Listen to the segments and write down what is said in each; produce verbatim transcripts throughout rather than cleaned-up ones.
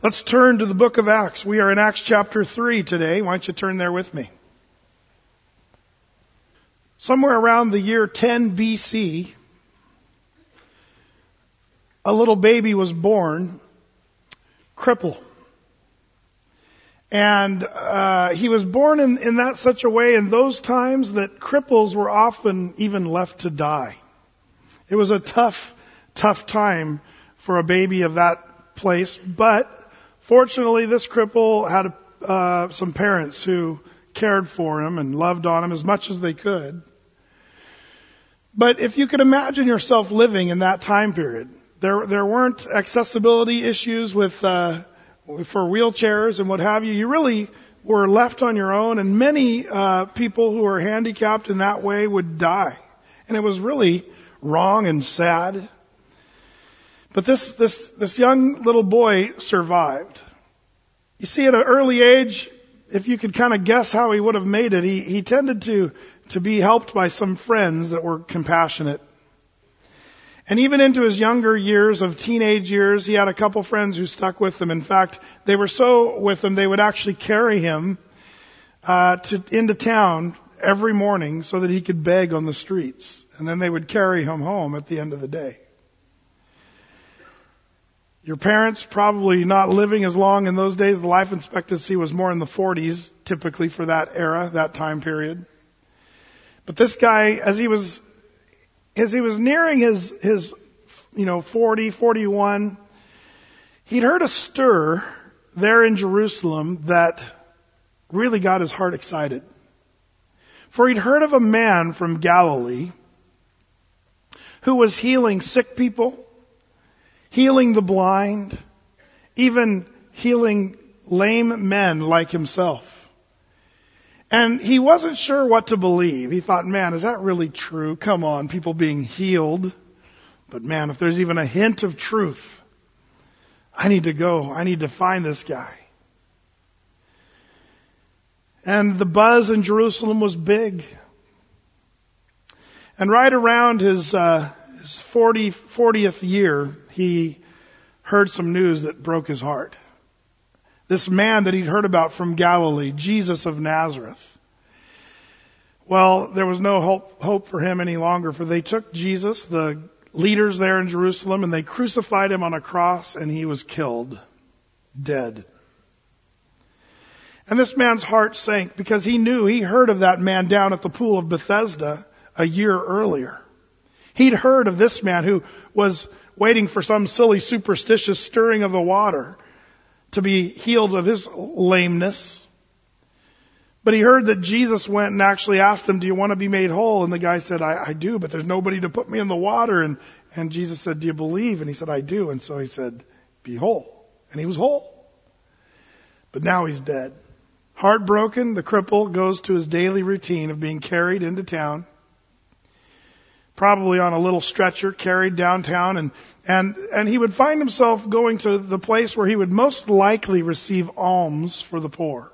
Let's turn to the book of Acts. We are in Acts chapter three today. Why don't you turn there with me? Somewhere around the year ten B C, a little baby was born, cripple. And uh, he was born in, in that such a way in those times that cripples were often even left to die. It was a tough, tough time for a baby of that place, but fortunately, this cripple had uh, some parents who cared for him and loved on him as much as they could. But if you could imagine yourself living in that time period, there there weren't accessibility issues with uh, for wheelchairs and what have you. You really were left on your own, and many uh, people who are handicapped in that way would die, and it was really wrong and sad. But this, this, this young little boy survived. You see, at an early age, if you could kind of guess how he would have made it, he, he tended to, to be helped by some friends that were compassionate. And even into his younger years of teenage years, he had a couple friends who stuck with him. In fact, they were so with him, they would actually carry him, uh, to, into town every morning so that he could beg on the streets. And then they would carry him home at the end of the day. Your parents probably not living as long in those days. The life expectancy was more in the forties, typically for that era, that time period. But this guy, as he was, as he was nearing his, his, you know, forty, forty-one, he'd heard a stir there in Jerusalem that really got his heart excited. For he'd heard of a man from Galilee who was healing sick people, healing the blind, even healing lame men like himself. And he wasn't sure what to believe. He thought, man, is that really true? Come on, people being healed. But man, if there's even a hint of truth, I need to go. I need to find this guy. And the buzz in Jerusalem was big. And right around his, uh, his forty, fortieth year, he heard some news that broke his heart. This man that he'd heard about from Galilee, Jesus of Nazareth. Well, there was no hope, hope for him any longer, for they took Jesus, the leaders there in Jerusalem, and they crucified him on a cross, and he was killed, dead. And this man's heart sank because he knew, he heard of that man down at the pool of Bethesda a year earlier. He'd heard of this man who was waiting for some silly superstitious stirring of the water to be healed of his lameness. But he heard that Jesus went and actually asked him, do you want to be made whole? And the guy said, I, I do, but there's nobody to put me in the water. And, and Jesus said, do you believe? And he said, I do. And so he said, be whole. And he was whole. But now he's dead. Heartbroken, the cripple goes to his daily routine of being carried into town, probably on a little stretcher, carried downtown, and, and, and he would find himself going to the place where he would most likely receive alms for the poor.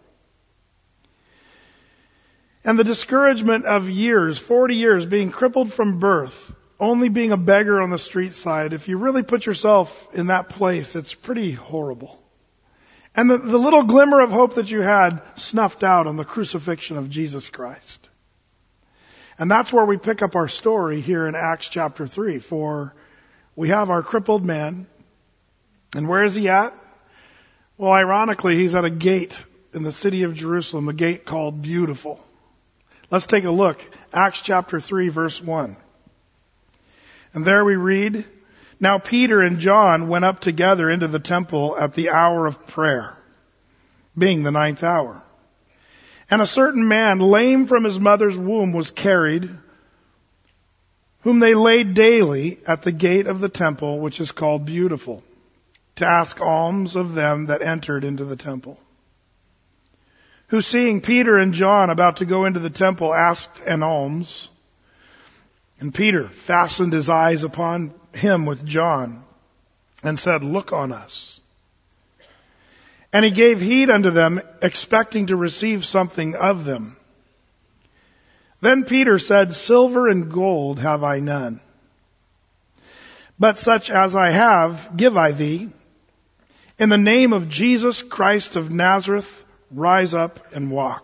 And the discouragement of years, forty years, being crippled from birth, only being a beggar on the street side, if you really put yourself in that place, it's pretty horrible. And the, the little glimmer of hope that you had snuffed out on the crucifixion of Jesus Christ. And that's where we pick up our story here in Acts chapter three. For we have our crippled man. And where is he at? Well, ironically, he's at a gate in the city of Jerusalem, a gate called Beautiful. Let's take a look. Acts chapter three, verse one. And there we read, now Peter and John went up together into the temple at the hour of prayer, being the ninth hour. And a certain man, lame from his mother's womb, was carried, whom they laid daily at the gate of the temple, which is called Beautiful, to ask alms of them that entered into the temple. Who, seeing Peter and John about to go into the temple, asked an alms. And Peter fastened his eyes upon him with John and said, look on us. And he gave heed unto them, expecting to receive something of them. Then Peter said, silver and gold have I none, but such as I have give I thee. In the name of Jesus Christ of Nazareth, rise up and walk.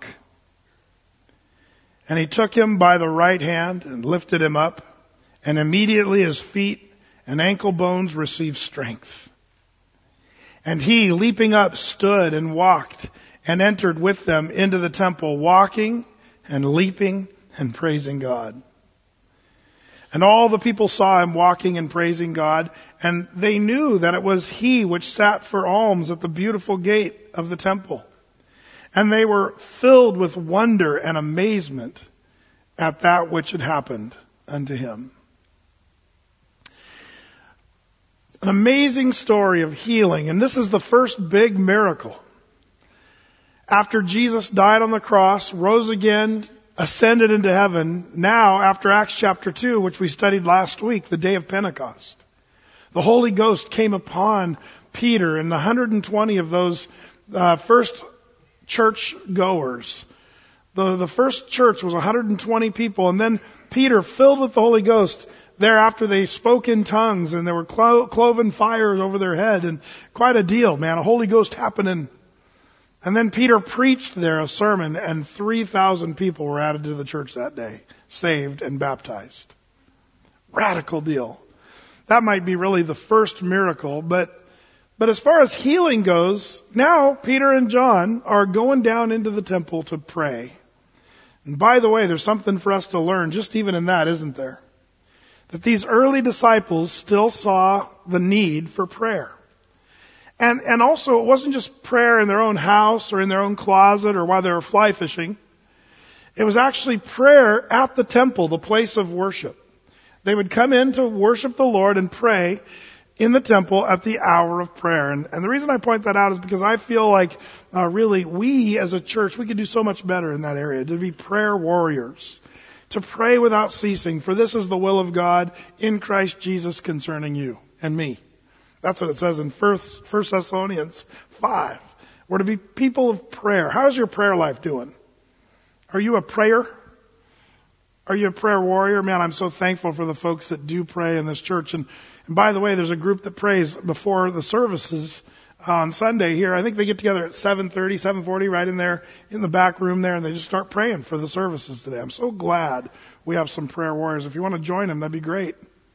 And he took him by the right hand and lifted him up, and immediately his feet and ankle bones received strength. And he, leaping up, stood and walked and entered with them into the temple, walking and leaping and praising God. And all the people saw him walking and praising God, and they knew that it was he which sat for alms at the beautiful gate of the temple. And they were filled with wonder and amazement at that which had happened unto him. An amazing story of healing, and this is the first big miracle. After Jesus died on the cross, rose again, ascended into heaven, now after Acts chapter two, which we studied last week, the day of Pentecost, the Holy Ghost came upon Peter and the one hundred twenty of those uh, first church goers. The, the first church was one hundred twenty people, and then Peter, filled with the Holy Ghost, thereafter they spoke in tongues, and there were clo- cloven fires over their head, and quite a deal, man, a Holy Ghost happening. And then Peter preached there a sermon, and three thousand people were added to the church that day, saved and baptized. Radical deal. That might be really the first miracle, but but as far as healing goes, now Peter and John are going down into the temple to pray. And by the way, there's something for us to learn just even in that, isn't there? That these early disciples still saw the need for prayer. And and also, it wasn't just prayer in their own house or in their own closet or while they were fly fishing. It was actually prayer at the temple, the place of worship. They would come in to worship the Lord and pray in the temple at the hour of prayer. And, and the reason I point that out is because I feel like uh, really we as a church, we could do so much better in that area, to be prayer warriors, to pray without ceasing, for this is the will of God in Christ Jesus concerning you and me. That's what it says in First Thessalonians five. We're to be people of prayer. How's your prayer life doing? Are you a prayer? Are you a prayer warrior? Man, I'm so thankful for the folks that do pray in this church. And, and by the way, there's a group that prays before the services on Sunday here. I think they get together at seven thirty, seven forty, right in there in the back room there, and they just start praying for the services today. I'm so glad we have some prayer warriors. If you want to join them, that'd be great.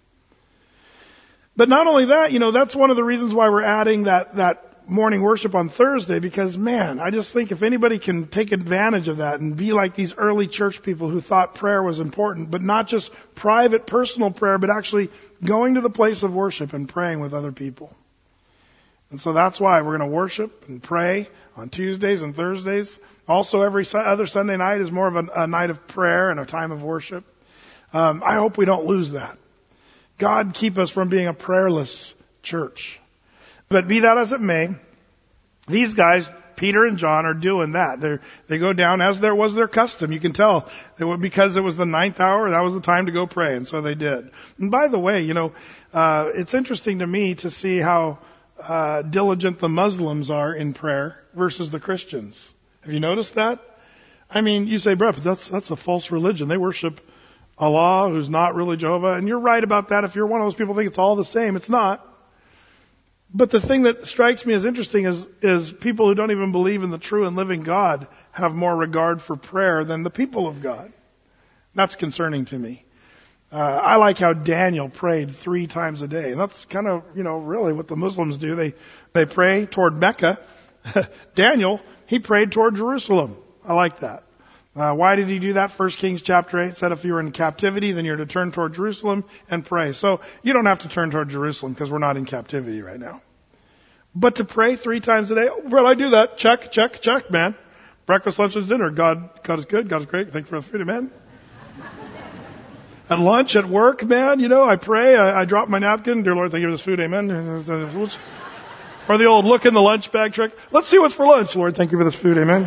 But not only that, you know, that's one of the reasons why we're adding that, that morning worship on Thursday, because man, I just think if anybody can take advantage of that and be like these early church people who thought prayer was important, but not just private personal prayer, but actually going to the place of worship and praying with other people. And so that's why we're going to worship and pray on Tuesdays and Thursdays. Also, every other Sunday night is more of a, a night of prayer and a time of worship. Um, I hope we don't lose that. God keep us from being a prayerless church. But be that as it may, these guys, Peter and John, are doing that. They they go down as there was their custom. You can tell they were, because it was the ninth hour, that was the time to go pray, and so they did. And by the way, you know, uh, it's interesting to me to see how uh, diligent the Muslims are in prayer versus the Christians. Have you noticed that? I mean, you say, bro, but that's that's a false religion. They worship Allah, who's not really Jehovah. And you're right about that. If you're one of those people who think it's all the same, it's not. But the thing that strikes me as interesting is, is people who don't even believe in the true and living God have more regard for prayer than the people of God. That's concerning to me. Uh, I like how Daniel prayed three times a day. And that's kind of, you know, really what the Muslims do. They, they pray toward Mecca. Daniel, he prayed toward Jerusalem. I like that. Uh, why did he do that? First Kings chapter eight said if you were in captivity, then you're to turn toward Jerusalem and pray. So you don't have to turn toward Jerusalem because we're not in captivity right now. But to pray three times a day, oh, well, I do that. Check, check, check, man. Breakfast, lunch, and dinner. God, God is good. God is great. Thank you for the food, amen. At lunch, at work, man, you know, I pray. I, I drop my napkin. Dear Lord, thank you for this food, amen. Or the old look in the lunch bag trick. Let's see what's for lunch, Lord. Thank you for this food, amen.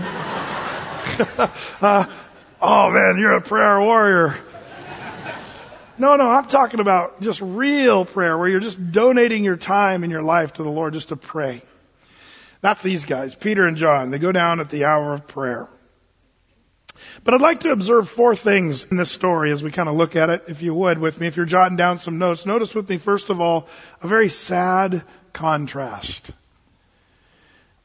uh, oh man, you're a prayer warrior. No, no, I'm talking about just real prayer where you're just donating your time and your life to the Lord just to pray. That's these guys, Peter and John. They go down at the hour of prayer. But I'd like to observe four things in this story as we kind of look at it, if you would, with me. If you're jotting down some notes, notice with me, first of all, a very sad contrast.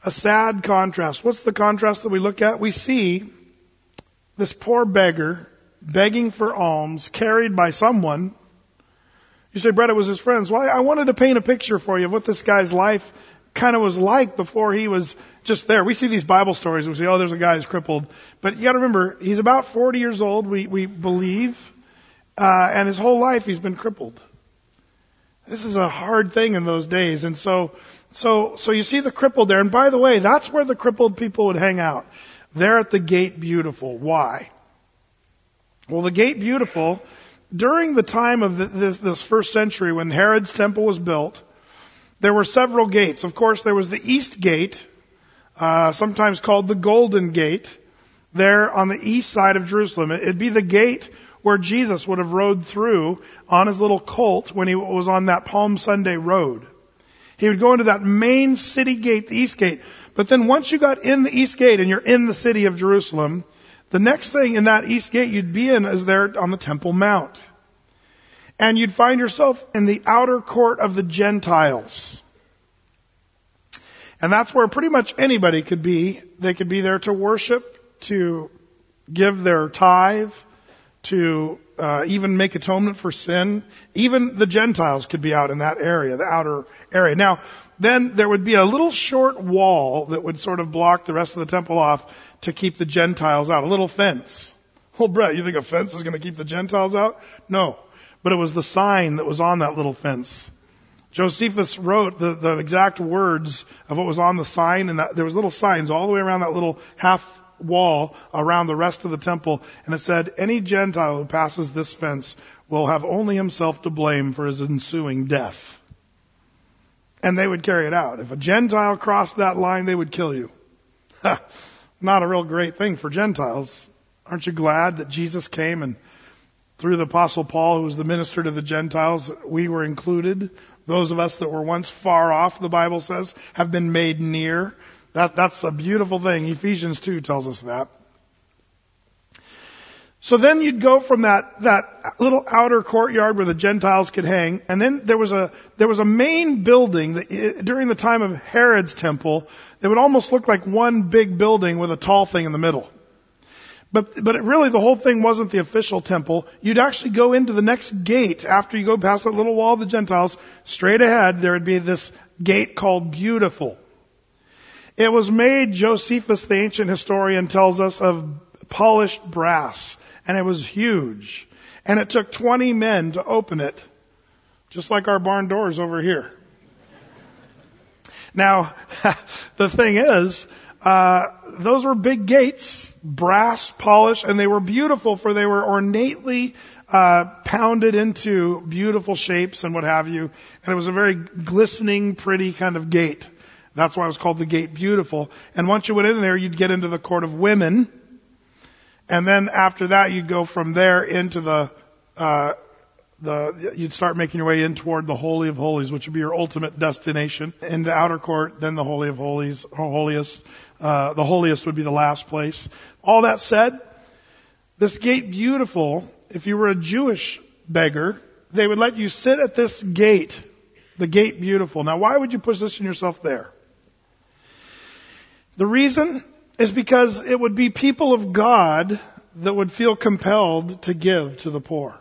a sad contrast. What's the contrast that we look at? We see this poor beggar begging for alms, carried by someone. You say, Brett, it was his friends. Well, I wanted to paint a picture for you of what this guy's life kind of was like before he was just there. We see these Bible stories. We say, oh, there's a guy who's crippled. But you got to remember, he's about forty years old, we, we believe. Uh, and his whole life he's been crippled. This is a hard thing in those days. And so, so, so you see the crippled there. And by the way, that's where the crippled people would hang out. They're at the Gate Beautiful. Why? Well, the Gate Beautiful, during the time of this, this first century when Herod's temple was built, there were several gates. Of course, there was the East Gate, uh, sometimes called the Golden Gate, there on the east side of Jerusalem. It'd be the gate where Jesus would have rode through on his little colt when he was on that Palm Sunday road. He would go into that main city gate, the East Gate. But then once you got in the East Gate and you're in the city of Jerusalem, the next thing in that East Gate you'd be in is there on the Temple Mount. And you'd find yourself in the outer court of the Gentiles. And that's where pretty much anybody could be. They could be there to worship, to give their tithe, to uh, even make atonement for sin. Even the Gentiles could be out in that area, the outer area. Now, then there would be a little short wall that would sort of block the rest of the temple off to keep the Gentiles out. A little fence. Well, Brett, you think a fence is going to keep the Gentiles out? No. But it was the sign that was on that little fence. Josephus wrote the, the exact words of what was on the sign, and that, there was little signs all the way around that little half wall around the rest of the temple, and it said, any Gentile who passes this fence will have only himself to blame for his ensuing death. And they would carry it out. If a Gentile crossed that line, they would kill you. Not a real great thing for Gentiles. Aren't you glad that Jesus came and through the Apostle Paul, who was the minister to the Gentiles, we were included. Those of us that were once far off, the Bible says, have been made near. That, that's a beautiful thing. Ephesians two tells us that. So then you'd go from that, that little outer courtyard where the Gentiles could hang, and then there was a, there was a main building that, during the time of Herod's temple, that would almost look like one big building with a tall thing in the middle. But, but it really, the whole thing wasn't the official temple. You'd actually go into the next gate after you go past that little wall of the Gentiles. Straight ahead, there would be this gate called Beautiful. It was made, Josephus, the ancient historian, tells us, of polished brass. And it was huge. And it took twenty men to open it. Just like our barn doors over here. Now, the thing is, uh, those were big gates, brass, polished, and they were beautiful, for they were ornately uh, pounded into beautiful shapes and what have you. And it was a very glistening, pretty kind of gate. That's why it was called the Gate Beautiful. And once you went in there, you'd get into the court of women. And then after that, you'd go from there into the, uh, the, you'd start making your way in toward the Holy of Holies, which would be your ultimate destination. In the outer court, then the Holy of Holies, holiest. Uh, the holiest would be the last place. All that said, this Gate Beautiful, if you were a Jewish beggar, they would let you sit at this gate, the Gate Beautiful. Now, why would you position yourself there? The reason is because it would be people of God that would feel compelled to give to the poor.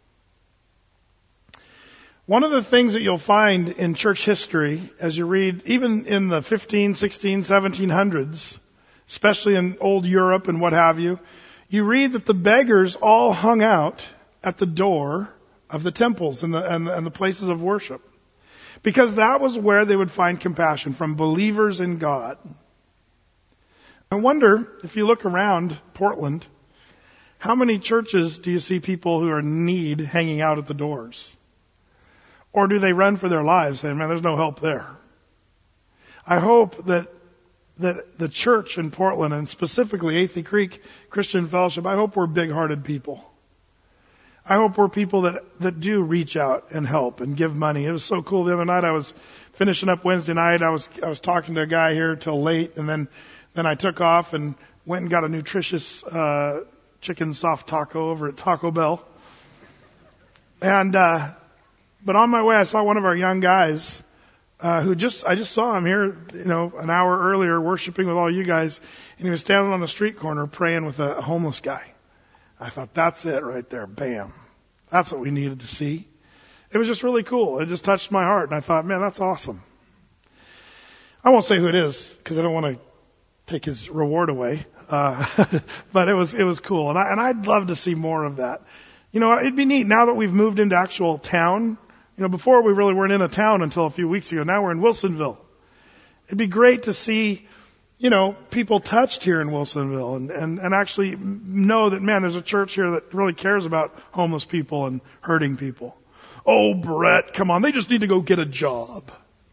One of the things that you'll find in church history, as you read, even in the fifteen, sixteen, seventeen hundreds, especially in old Europe and what have you, you read that the beggars all hung out at the door of the temples and the, and, and the places of worship. Because that was where they would find compassion from believers in God. I wonder, if you look around Portland, how many churches do you see people who are in need hanging out at the doors? Or do they run for their lives saying, man, there's no help there? I hope that that the church in Portland, and specifically Athey Creek Christian Fellowship, I hope we're big-hearted people. I hope we're people that, that do reach out and help and give money. It was so cool. The other night I was finishing up Wednesday night. I was I was talking to a guy here till late, and then, then I took off and went and got a nutritious uh, chicken soft taco over at Taco Bell. And... uh But on my way, I saw one of our young guys uh, who just, I just saw him here, you know, an hour earlier worshiping with all you guys, and he was standing on the street corner praying with a homeless guy. I thought, that's it right there. Bam. That's what we needed to see. It was just really cool. It just touched my heart, and I thought, man, that's awesome. I won't say who it is because I don't want to take his reward away. Uh, but it was, it was cool. And I, and I'd love to see more of that. You know, it'd be neat now that we've moved into actual town. You know, before we really weren't in a town until a few weeks ago. Now we're in Wilsonville. It'd be great to see, you know, people touched here in Wilsonville and, and, and actually know that, man, there's a church here that really cares about homeless people and hurting people. Oh, Brett, come on. They just need to go get a job.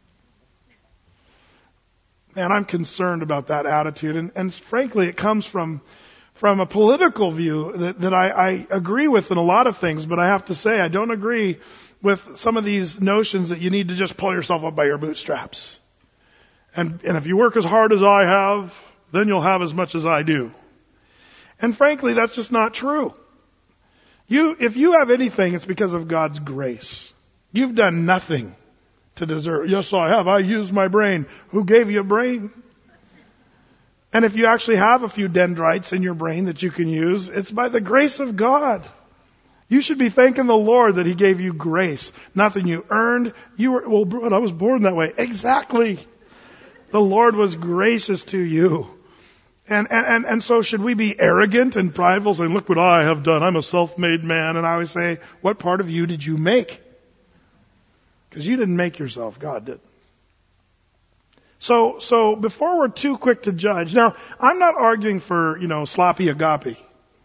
Man, I'm concerned about that attitude. And, and frankly, it comes from, from a political view that, that I, I agree with in a lot of things, but I have to say I don't agree with some of these notions that you need to just pull yourself up by your bootstraps. And, and if you work as hard as I have, then you'll have as much as I do. And frankly, that's just not true. You, if you have anything, it's because of God's grace. You've done nothing to deserve. Yes, I have. I used my brain. Who gave you a brain? And if you actually have a few dendrites in your brain that you can use, it's by the grace of God. You should be thanking the Lord that He gave you grace. Nothing you earned. You were, well, but I was born that way. Exactly. The Lord was gracious to you. And, and, and, and so should we be arrogant and prideful, saying, look what I have done. I'm a self-made man. And I always say, what part of you did you make? Because you didn't make yourself. God did. So, so before we're too quick to judge, now, I'm not arguing for, you know, sloppy agape.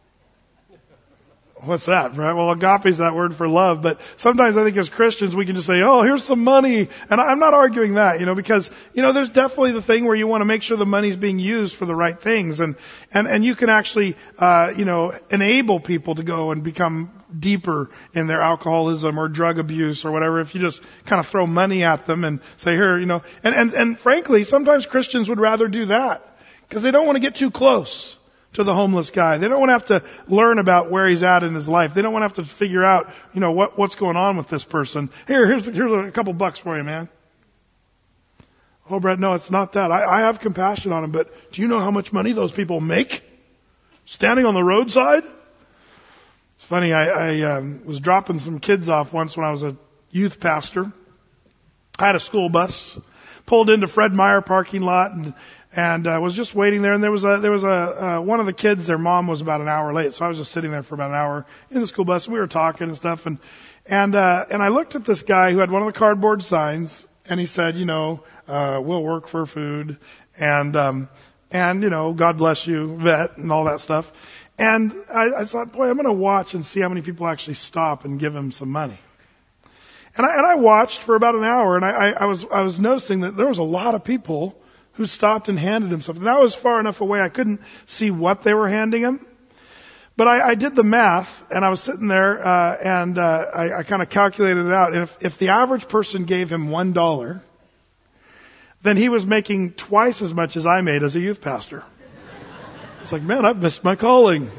What's that, right? Well, agape is that word for love, but sometimes I think as Christians we can just say, oh, here's some money. And I'm not arguing that, you know, because, you know, there's definitely the thing where you want to make sure the money's being used for the right things. And, and, and you can actually, uh, you know, enable people to go and become deeper in their alcoholism or drug abuse or whatever if you just kind of throw money at them and say, here, you know, and, and, and frankly, sometimes Christians would rather do that because they don't want to get too close to the homeless guy. They don't want to have to learn about where he's at in his life. They don't want to have to figure out, you know, what, what's going on with this person. Here, here's, here's a couple bucks for you, man. Oh, Brett, no, it's not that. I, I have compassion on him, but do you know how much money those people make? Standing on the roadside? It's funny, I, I um, was dropping some kids off once when I was a youth pastor. I had a school bus, pulled into Fred Meyer parking lot, and And I uh, was just waiting there, and there was a there was a uh, one of the kids. Their mom was about an hour late, so I was just sitting there for about an hour in the school bus. We were talking and stuff, and and uh, and I looked at this guy who had one of the cardboard signs, and he said, you know, uh, we'll work for food, and um, and you know, God bless you, vet, and all that stuff. And I, I thought, boy, I'm going to watch and see how many people actually stop and give him some money. And I and I watched for about an hour, and I, I, I was I was noticing that there was a lot of people who stopped and handed him something. And I was far enough away I couldn't see what they were handing him. But I, I did the math, and I was sitting there, uh, and uh, I, I kind of calculated it out. And if, if the average person gave him one dollar, then he was making twice as much as I made as a youth pastor. It's like, man, I've missed my calling.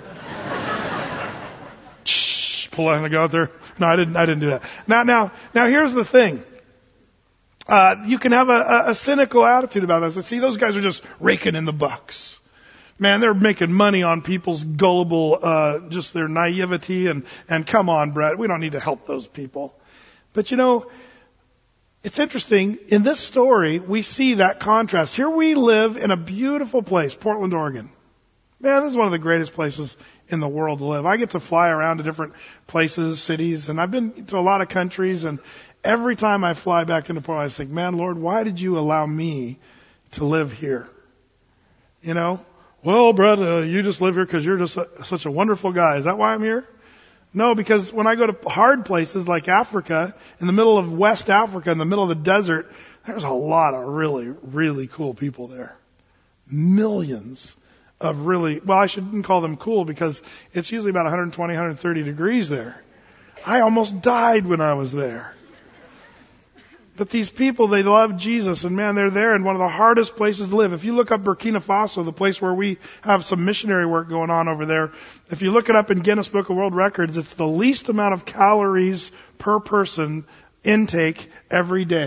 Shh, pulling the go out there. No, I didn't. I didn't do that. Now, now, now, here's the thing. Uh, you can have a, a cynical attitude about this. See, those guys are just raking in the bucks. Man, they're making money on people's gullible, uh, just their naivety and, and come on, Brett, we don't need to help those people. But you know, it's interesting. In this story, we see that contrast. Here we live in a beautiful place, Portland, Oregon. Man, this is one of the greatest places in the world to live. I get to fly around to different places, cities, and I've been to a lot of countries, and every time I fly back into Portland, I think, man, Lord, why did you allow me to live here? You know, well, Brett, uh, you just live here because you're just a, such a wonderful guy. Is that why I'm here? No, because when I go to hard places like Africa, in the middle of West Africa, in the middle of the desert, there's a lot of really, really cool people there. Millions of really, well, I shouldn't call them cool because it's usually about one twenty, one thirty degrees there. I almost died when I was there. But these people, they love Jesus, and man, they're there in one of the hardest places to live. If you look up Burkina Faso, the place where we have some missionary work going on over there, if you look it up in Guinness Book of World Records, it's the least amount of calories per person intake every day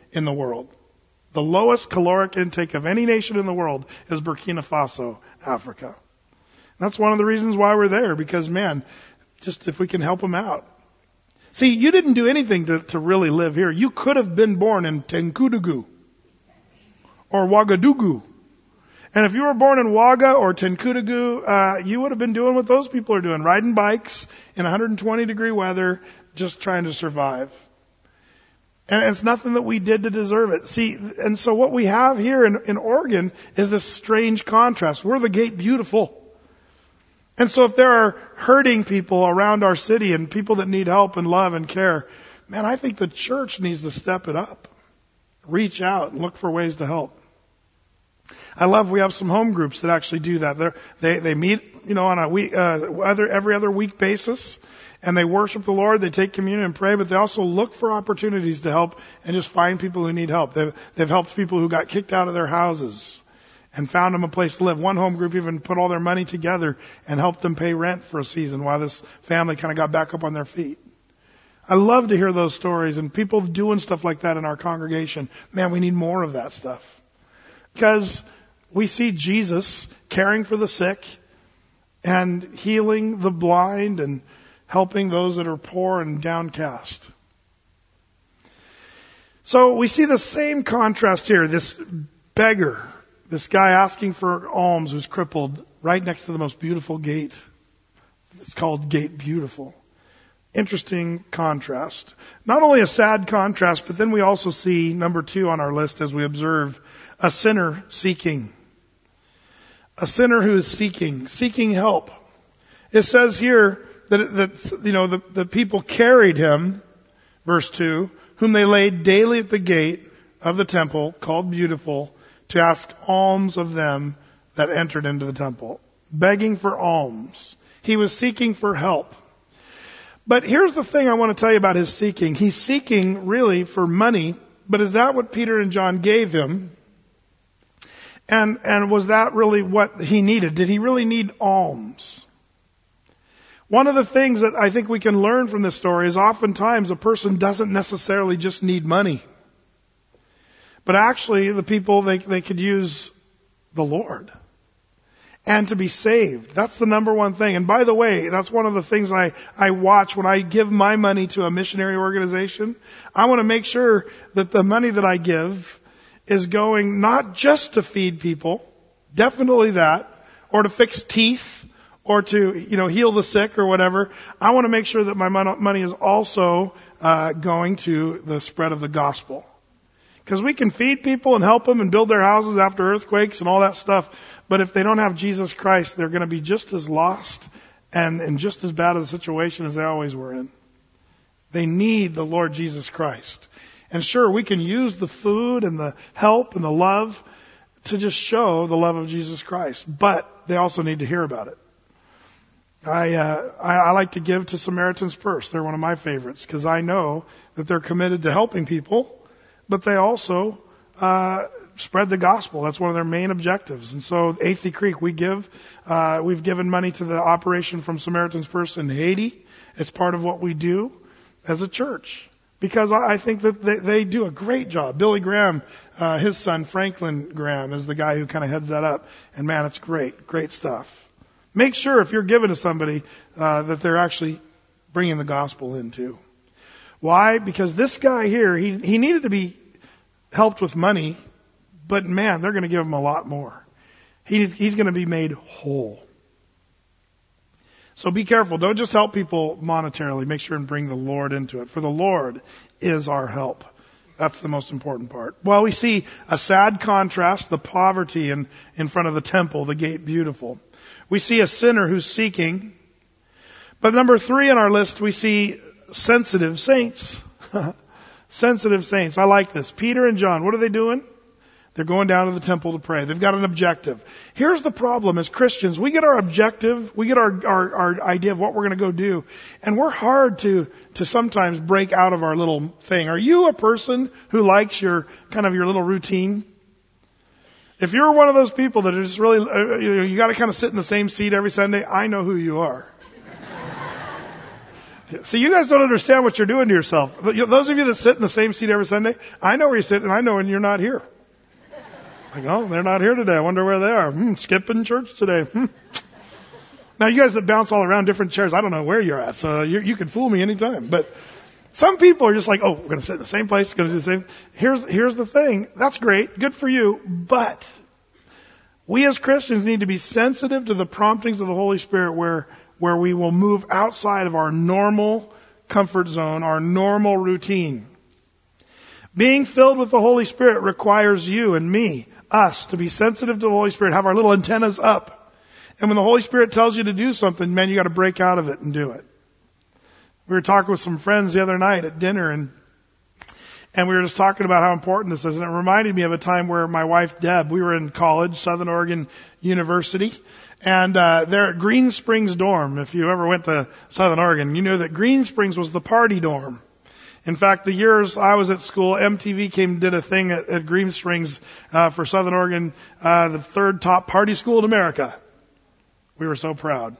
in the world. The lowest caloric intake of any nation in the world is Burkina Faso, Africa. That's one of the reasons why we're there, because, man, just if we can help them out. See, you didn't do anything to, to really live here. You could have been born in Tenkudugu or Ouagadougou. And if you were born in Wagga or Tenkudugu, uh, you would have been doing what those people are doing, riding bikes in one hundred twenty degree weather, just trying to survive. And it's nothing that we did to deserve it. See, and so what we have here in, in Oregon is this strange contrast. We're the Gate Beautiful. And so if there are hurting people around our city and people that need help and love and care, man, I think the church needs to step it up. Reach out and look for ways to help. I love we have some home groups that actually do that. They're, they they meet, you know, on a week, uh, other, every other week basis. And they worship the Lord, they take communion and pray, but they also look for opportunities to help and just find people who need help. They've, they've helped people who got kicked out of their houses and found them a place to live. One home group even put all their money together and helped them pay rent for a season while this family kind of got back up on their feet. I love to hear those stories and people doing stuff like that in our congregation. Man, we need more of that stuff. Because we see Jesus caring for the sick and healing the blind and helping those that are poor and downcast. So we see the same contrast here. This beggar, this guy asking for alms who's crippled right next to the most beautiful gate. It's called Gate Beautiful. Interesting contrast. Not only a sad contrast, but then we also see number two on our list as we observe a sinner seeking. A sinner who is seeking, seeking help. It says here that, that you know, the, the people carried him, verse two, whom they laid daily at the gate of the temple, called Beautiful, to ask alms of them that entered into the temple. Begging for alms. He was seeking for help. But here's the thing I want to tell you about his seeking. He's seeking really for money, but is that what Peter and John gave him? And, and was that really what he needed? Did he really need alms? One of the things that I think we can learn from this story is oftentimes a person doesn't necessarily just need money. But actually the people, they, they could use the Lord. And to be saved. That's the number one thing. And by the way, that's one of the things I, I watch when I give my money to a missionary organization. I want to make sure that the money that I give is going not just to feed people, definitely that, or to fix teeth, or to, you know, heal the sick or whatever. I want to make sure that my money is also uh, going to the spread of the gospel. Because we can feed people and help them and build their houses after earthquakes and all that stuff. But if they don't have Jesus Christ, they're going to be just as lost and in just as bad a situation as they always were in. They need the Lord Jesus Christ. And sure, we can use the food and the help and the love to just show the love of Jesus Christ. But they also need to hear about it. I, uh, I, I like to give to Samaritan's Purse. They're one of my favorites because I know that they're committed to helping people. But they also uh, spread the gospel. That's one of their main objectives. And so, Athey Creek, we give, uh, we've given money to the operation from Samaritan's Purse in Haiti. It's part of what we do as a church because I, I think that they, they do a great job. Billy Graham, uh, his son Franklin Graham, is the guy who kind of heads that up. And man, it's great, great stuff. Make sure if you're giving to somebody uh, that they're actually bringing the gospel in too. Why? Because this guy here, he, he needed to be helped with money, but man, they're going to give him a lot more. He's, he's going to be made whole. So be careful. Don't just help people monetarily. Make sure and bring the Lord into it. For the Lord is our help. That's the most important part. Well, we see a sad contrast, the poverty in, in front of the temple, the Gate Beautiful. We see a sinner who's seeking. But number three on our list, we see sensitive saints. Sensitive saints. I like this. Peter and John, what are they doing? They're going down to the temple to pray. They've got an objective. Here's the problem as Christians. We get our objective. We get our, our, our idea of what we're going to go do. And we're hard to, to sometimes break out of our little thing. Are you a person who likes your, kind of your little routine? If you're one of those people that are just really, uh, you know, you got to kind of sit in the same seat every Sunday, I know who you are. See, you guys don't understand what you're doing to yourself. Those of you that sit in the same seat every Sunday, I know where you sit and I know when you're not here. Like, oh, they're not here today. I wonder where they are. Hmm, skipping church today. Hmm. Now, you guys that bounce all around different chairs, I don't know where you're at, so you, you can fool me anytime. But some people are just like, oh, we're going to sit in the same place, going to do the same. Here's, here's the thing. That's great. Good for you. But we as Christians need to be sensitive to the promptings of the Holy Spirit where, where we will move outside of our normal comfort zone, our normal routine. Being filled with the Holy Spirit requires you and me, us, to be sensitive to the Holy Spirit, have our little antennas up. And when the Holy Spirit tells you to do something, man, you got to break out of it and do it. We were talking with some friends the other night at dinner, and and we were just talking about how important this is. And it reminded me of a time where my wife Deb, we were in college, Southern Oregon University, and uh, there at Green Springs dorm. If you ever went to Southern Oregon, you know that Green Springs was the party dorm. In fact, the years I was at school, M T V came and did a thing at, at Green Springs uh, for Southern Oregon, uh, the third top party school in America. We were so proud.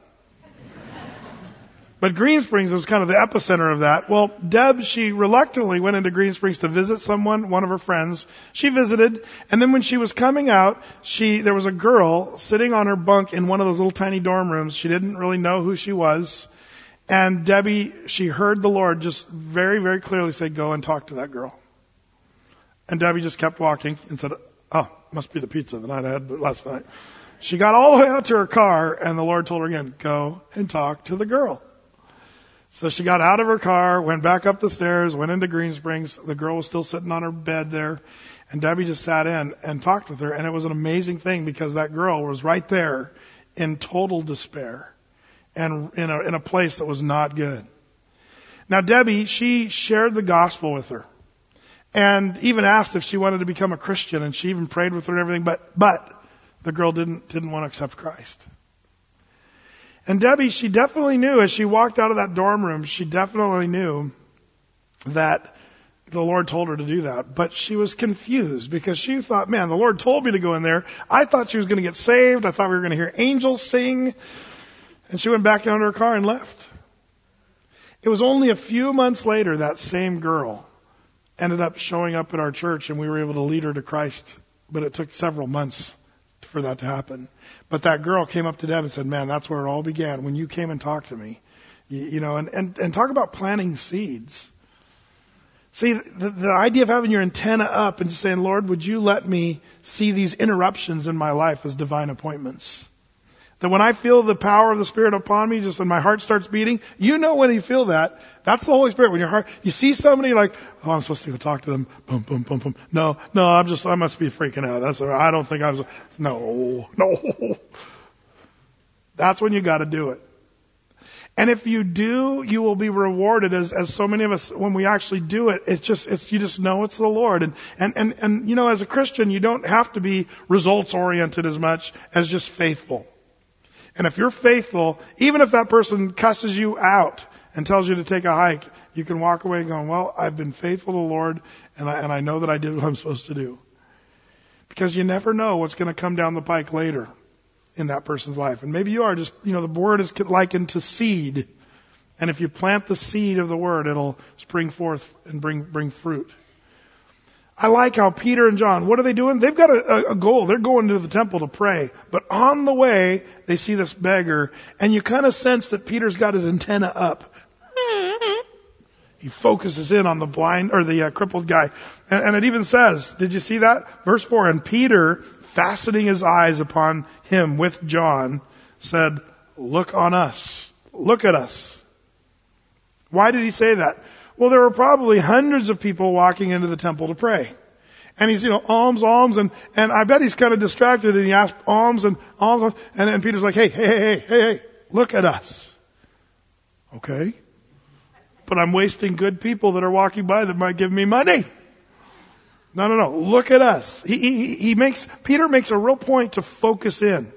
But Green Springs was kind of the epicenter of that. Well, Deb, she reluctantly went into Green Springs to visit someone, one of her friends. She visited, and then when she was coming out, she there was a girl sitting on her bunk in one of those little tiny dorm rooms. She didn't really know who she was. And Debbie, she heard the Lord just very, very clearly say, go and talk to that girl. And Debbie just kept walking and said, oh, must be the pizza the night I had last night. She got all the way out to her car, and the Lord told her again, go and talk to the girl. So she got out of her car, went back up the stairs, went into Green Springs. The girl was still sitting on her bed there, and Debbie just sat in and talked with her, and it was an amazing thing because that girl was right there in total despair and in a, in a place that was not good. Now, Debbie, she shared the gospel with her and even asked if she wanted to become a Christian, and she even prayed with her and everything, but, but, the girl didn't, didn't want to accept Christ. And Debbie, she definitely knew as she walked out of that dorm room, she definitely knew that the Lord told her to do that. But she was confused because she thought, man, the Lord told me to go in there. I thought she was going to get saved. I thought we were going to hear angels sing. And she went back down to her car and left. It was only a few months later that same girl ended up showing up at our church, and we were able to lead her to Christ. But it took several months for that to happen. But that girl came up to Deb and said, man, that's where it all began. When you came and talked to me, you, you know, and, and, and talk about planting seeds. See, the, the idea of having your antenna up and just saying, Lord, would you let me see these interruptions in my life as divine appointments? That when I feel the power of the Spirit upon me, just when my heart starts beating, you know when you feel that, that's the Holy Spirit. When your heart, you see somebody like, oh, I'm supposed to go talk to them. Boom, boom, boom, boom. No, no, I'm just, I must be freaking out. That's, I don't think I was, no, no. That's when you got to do it. And if you do, you will be rewarded as, as so many of us, when we actually do it, it's just, it's, you just know it's the Lord. And, and, and, and, you know, as a Christian, you don't have to be results oriented as much as just faithful. And if you're faithful, even if that person cusses you out and tells you to take a hike, you can walk away going, well, I've been faithful to the Lord, and I, and I know that I did what I'm supposed to do. Because you never know what's going to come down the pike later in that person's life. And maybe you are just, you know, the word is likened to seed. And if you plant the seed of the word, it'll spring forth and bring, bring fruit. I like how Peter and John, what are they doing? They've got a, a goal. They're going to the temple to pray. But on the way, they see this beggar, and you kind of sense that Peter's got his antenna up. He focuses in on the blind, or the uh, crippled guy. And, and it even says, did you see that? Verse four, and Peter, fastening his eyes upon him with John, said, look on us. Look at us. Why did he say that? Well, there were probably hundreds of people walking into the temple to pray. And he's, you know, alms, alms, and, and I bet he's kind of distracted, and he asked alms and alms, and then Peter's like, hey, hey, hey, hey, hey, hey, look at us. Okay. But I'm wasting good people that are walking by that might give me money. No, no, no. Look at us. He, he, he makes, Peter makes a real point to focus in.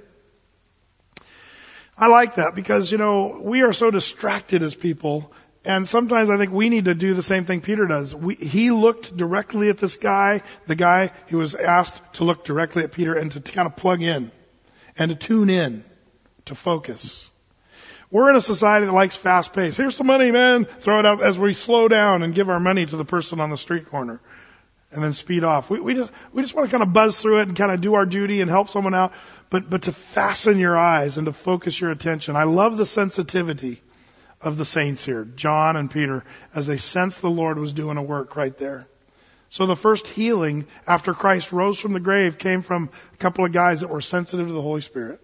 I like that because, you know, we are so distracted as people. And sometimes I think we need to do the same thing Peter does. We, he looked directly at this guy, the guy who was asked to look directly at Peter and to kind of plug in and to tune in, to focus. We're in a society that likes fast pace. Here's some money, man. Throw it out as we slow down and give our money to the person on the street corner and then speed off. We, we just, we just want to kind of buzz through it and kind of do our duty and help someone out. But, but to fasten your eyes and to focus your attention. I love the sensitivity of the saints here, John and Peter, as they sensed the Lord was doing a work right there. So the first healing after Christ rose from the grave came from a couple of guys that were sensitive to the Holy Spirit.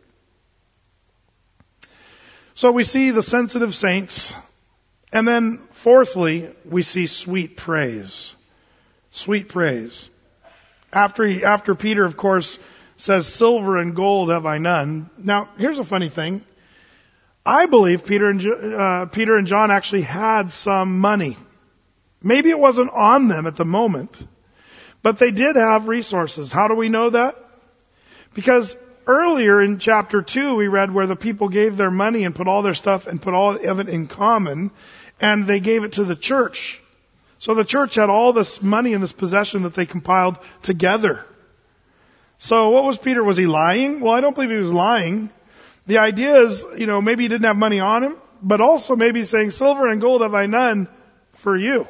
So we see the sensitive saints. And then fourthly, we see sweet praise. Sweet praise. After he, after Peter, of course, says, silver and gold have I none. Now, here's a funny thing. I believe Peter and, uh, Peter and John actually had some money. Maybe it wasn't on them at the moment, but they did have resources. How do we know that? Because earlier in chapter two, we read where the people gave their money and put all their stuff and put all of it in common, and they gave it to the church. So the church had all this money and this possession that they compiled together. So what was Peter? Was he lying? Well, I don't believe he was lying. The idea is, you know, maybe he didn't have money on him, but also maybe he's saying, silver and gold have I none for you.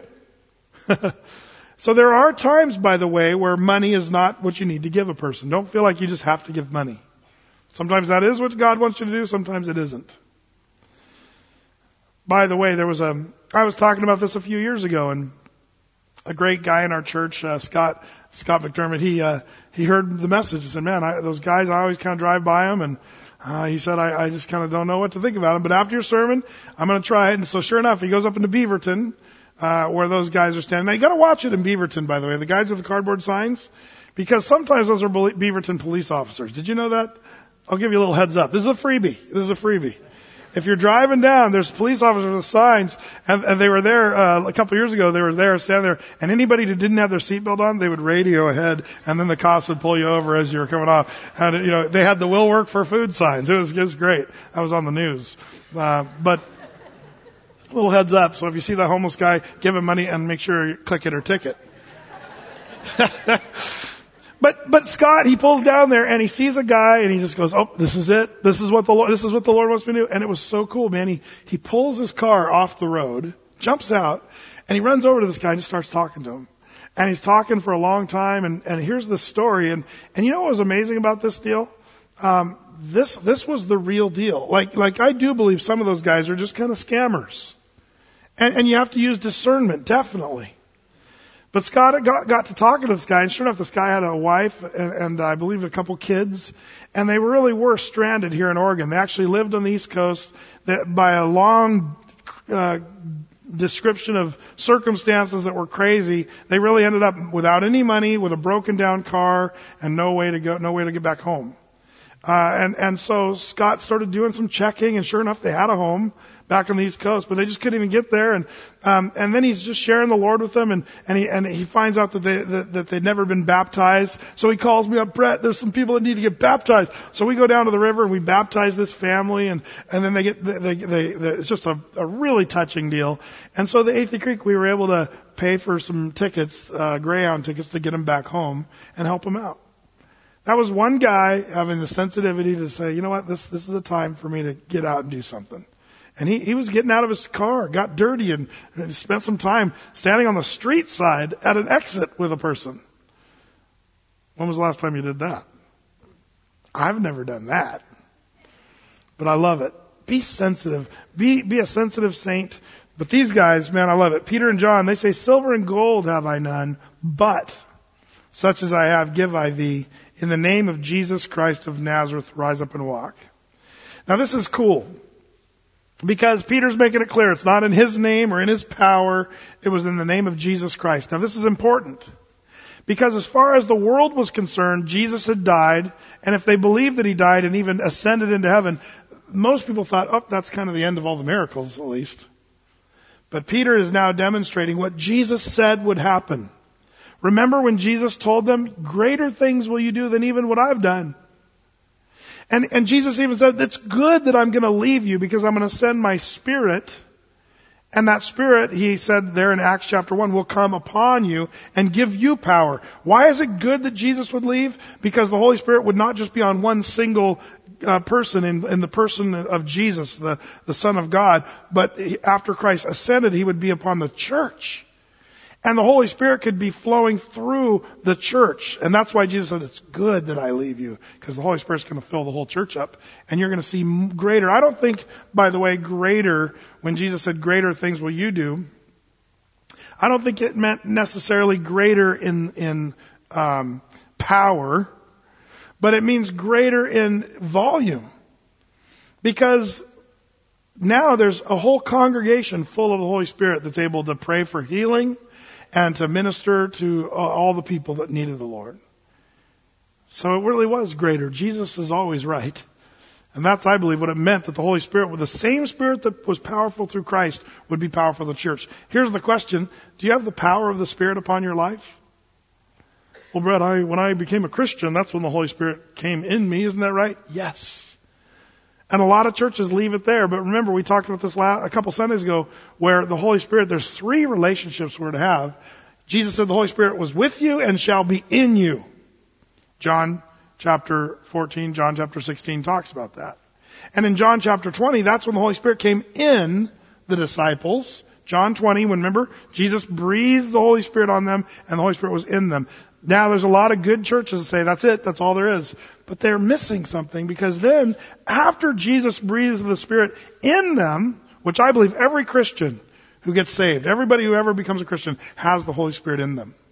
So there are times, by the way, where money is not what you need to give a person. Don't feel like you just have to give money. Sometimes that is what God wants you to do. Sometimes it isn't. By the way, there was a, I was talking about this a few years ago, and a great guy in our church, uh, Scott, Scott McDermott, he, uh, he heard the message and said, man, I, those guys, I always kind of drive by them, and Uh, he said, I, I just kind of don't know what to think about him. But after your sermon, I'm going to try it. And so sure enough, he goes up into Beaverton, uh, where those guys are standing. Now, you got to watch it in Beaverton, by the way, the guys with the cardboard signs, because sometimes those are Beaverton police officers. Did you know that? I'll give you a little heads up. This is a freebie. This is a freebie. If you're driving down, there's police officers with signs, and, and they were there uh, a couple of years ago. They were there, standing there, and anybody who didn't have their seatbelt on, they would radio ahead, and then the cops would pull you over as you were coming off. And you know, they had the "Will work for food" signs. It was, it was great. That was on the news. Uh, but a little heads up. So if you see that homeless guy, give him money and make sure you click it or ticket. But, but Scott, he pulls down there and he sees a guy and he just goes, oh, this is it. This is what the Lord, this is what the Lord wants me to do. And it was so cool, man. He, he pulls his car off the road, jumps out, and he runs over to this guy and just starts talking to him. And he's talking for a long time. And, and here's the story. And, and you know what was amazing about this deal? Um, this, this was the real deal. Like, like I do believe some of those guys are just kind of scammers. And, and you have to use discernment, definitely. But Scott got, got to talking to this guy, and sure enough, this guy had a wife and, and I believe a couple kids, and they really were stranded here in Oregon. They actually lived on the East Coast. That by a long uh, description of circumstances that were crazy, they really ended up without any money, with a broken down car, and no way to go, no way to get back home. Uh, and and so Scott started doing some checking, and sure enough, they had a home back on the East Coast, but they just couldn't even get there. And um, and then he's just sharing the Lord with them, and and he and he finds out that they that, that they'd never been baptized. So he calls me up, Brett. There's some people that need to get baptized. So we go down to the river and we baptize this family, and and then they get they they, they, they it's just a, a really touching deal. And so the Athey Creek, we were able to pay for some tickets, uh, Greyhound tickets, to get them back home and help them out. That was one guy having the sensitivity to say, you know what, this this is a time for me to get out and do something. And he, he was getting out of his car, got dirty, and, and spent some time standing on the street side at an exit with a person. When was the last time you did that? I've never done that. But I love it. Be sensitive. Be, be a sensitive saint. But these guys, man, I love it. Peter and John, they say, silver and gold have I none, but such as I have give I thee. In the name of Jesus Christ of Nazareth, rise up and walk. Now this is cool, because Peter's making it clear it's not in his name or in his power. It was in the name of Jesus Christ. Now this is important, because as far as the world was concerned, Jesus had died. And if they believed that he died and even ascended into heaven, most people thought, oh, that's kind of the end of all the miracles, at least. But Peter is now demonstrating what Jesus said would happen. Remember when Jesus told them, greater things will you do than even what I've done. And, and Jesus even said, it's good that I'm going to leave you, because I'm going to send my Spirit. And that Spirit, he said there in Acts chapter one, will come upon you and give you power. Why is it good that Jesus would leave? Because the Holy Spirit would not just be on one single uh, person in, in the person of Jesus, the, the Son of God. But he, after Christ ascended, he would be upon the church. And the Holy Spirit could be flowing through the church. And that's why Jesus said, it's good that I leave you, because the Holy Spirit's going to fill the whole church up. And you're going to see greater. I don't think, by the way, greater, when Jesus said greater things will you do, I don't think it meant necessarily greater in, in, um, power, but it means greater in volume. Because now there's a whole congregation full of the Holy Spirit that's able to pray for healing and to minister to all the people that needed the Lord. So it really was greater. Jesus is always right. And that's, I believe, what it meant, that the Holy Spirit, with the same Spirit that was powerful through Christ, would be powerful in the church. Here's the question. Do you have the power of the Spirit upon your life? Well, Brett, I, when I became a Christian, that's when the Holy Spirit came in me. Isn't that right? Yes. And a lot of churches leave it there. But remember, we talked about this last, a couple Sundays ago, where the Holy Spirit, there's three relationships we're to have. Jesus said the Holy Spirit was with you and shall be in you. John chapter fourteen, John chapter sixteen talks about that. And in John chapter twenty, that's when the Holy Spirit came in the disciples. John twenty, when remember, Jesus breathed the Holy Spirit on them and the Holy Spirit was in them. Now there's a lot of good churches that say that's it, that's all there is. But they're missing something, because then after Jesus breathes the Spirit in them, which I believe every Christian who gets saved, everybody who ever becomes a Christian has the Holy Spirit in them.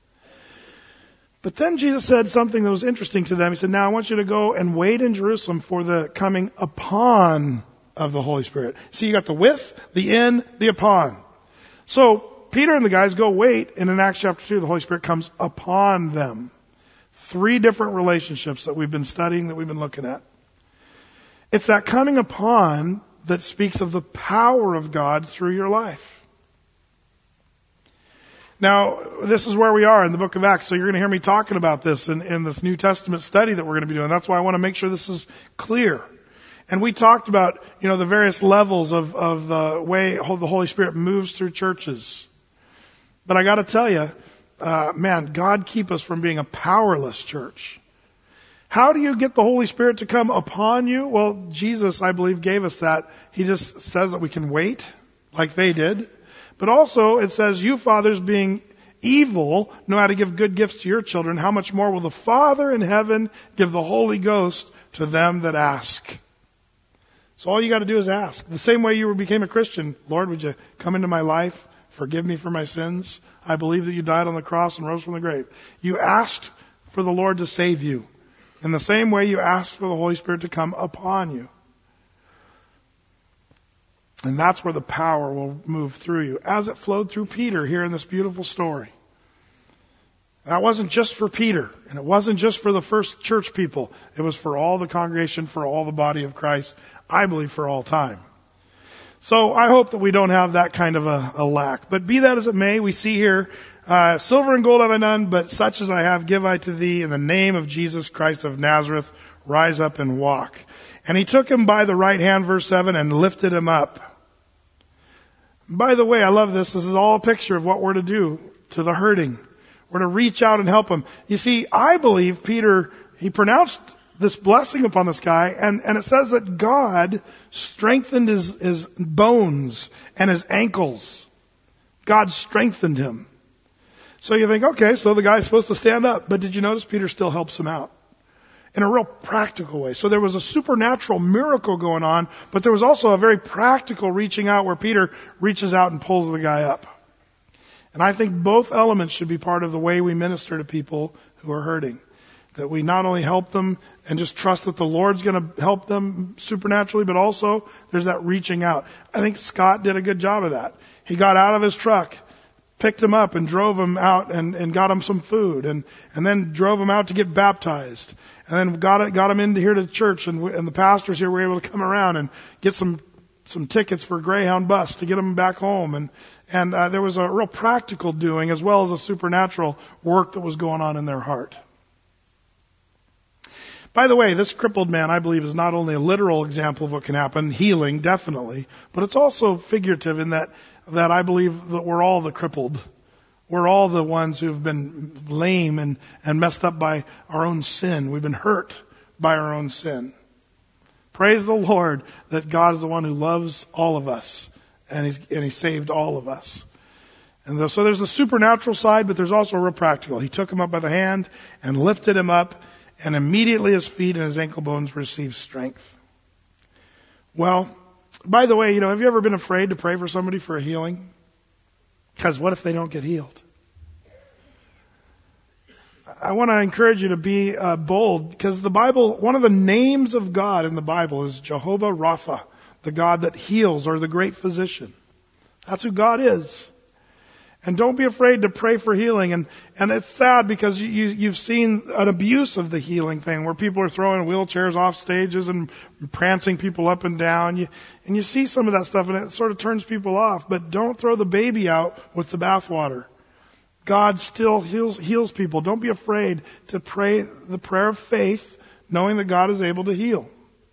But then Jesus said something that was interesting to them. He said, now I want you to go and wait in Jerusalem for the coming upon of the Holy Spirit. See, you got the with, the in, the upon. So Peter and the guys go wait, and in Acts chapter two, the Holy Spirit comes upon them. Three different relationships that we've been studying, that we've been looking at. It's that coming upon that speaks of the power of God through your life. Now, this is where we are in the book of Acts, so you're going to hear me talking about this in, in this New Testament study that we're going to be doing. That's why I want to make sure this is clear. And we talked about, you know, the various levels of, of the way the Holy Spirit moves through churches. But I got to tell you, uh, man, God keep us from being a powerless church. How do you get the Holy Spirit to come upon you? Well, Jesus, I believe, gave us that. He just says that we can wait, like they did. But also, it says, you fathers being evil know how to give good gifts to your children. How much more will the Father in heaven give the Holy Ghost to them that ask? So all you got to do is ask. The same way you became a Christian. Lord, would you come into my life? Forgive me for my sins. I believe that you died on the cross and rose from the grave. You asked for the Lord to save you. In the same way you asked for the Holy Spirit to come upon you. And that's where the power will move through you, as it flowed through Peter here in this beautiful story. That wasn't just for Peter, and it wasn't just for the first church people. It was for all the congregation, for all the body of Christ, I believe for all time. So I hope that we don't have that kind of a, a lack. But be that as it may, we see here, uh, silver and gold have I none, but such as I have give I to thee. In the name of Jesus Christ of Nazareth, rise up and walk. And he took him by the right hand, verse seven, and lifted him up. By the way, I love this. This is all a picture of what we're to do to the hurting. We're to reach out and help him. You see, I believe Peter, he pronounced this blessing upon this guy, and, and it says that God strengthened his, his bones and his ankles. God strengthened him. So you think, okay, so the guy's supposed to stand up. But did you notice Peter still helps him out? In a real practical way. So there was a supernatural miracle going on, but there was also a very practical reaching out where Peter reaches out and pulls the guy up. And I think both elements should be part of the way we minister to people who are hurting. That we not only help them and just trust that the Lord's going to help them supernaturally, but also there's that reaching out. I think Scott did a good job of that. He got out of his truck, picked him up and drove him out and, and got him some food, and, and then drove him out to get baptized. And then got it, got him into here to the church, and, and the pastors here were able to come around and get some some tickets for a Greyhound bus to get them back home. And and uh, there was a real practical doing as well as a supernatural work that was going on in their heart. By the way, this crippled man, I believe, is not only a literal example of what can happen, healing, definitely, but it's also figurative in that that I believe that we're all the crippled. We're all the ones who've been lame and, and messed up by our own sin. We've been hurt by our own sin. Praise the Lord that God is the one who loves all of us, and He's, and He saved all of us. And so there's the supernatural side, but there's also a real practical. He took him up by the hand and lifted him up, and immediately his feet and his ankle bones received strength. Well, by the way, you know, have you ever been afraid to pray for somebody for a healing? Because what if they don't get healed? I want to encourage you to be uh, bold, because the Bible, one of the names of God in the Bible is Jehovah Rapha, the God that heals, or the great physician. That's who God is. And don't be afraid to pray for healing. And, and it's sad because you, you, you've seen an abuse of the healing thing where people are throwing wheelchairs off stages and prancing people up and down. You, and you see some of that stuff and it sort of turns people off. But don't throw the baby out with the bathwater. God still heals, heals people. Don't be afraid to pray the prayer of faith, knowing that God is able to heal.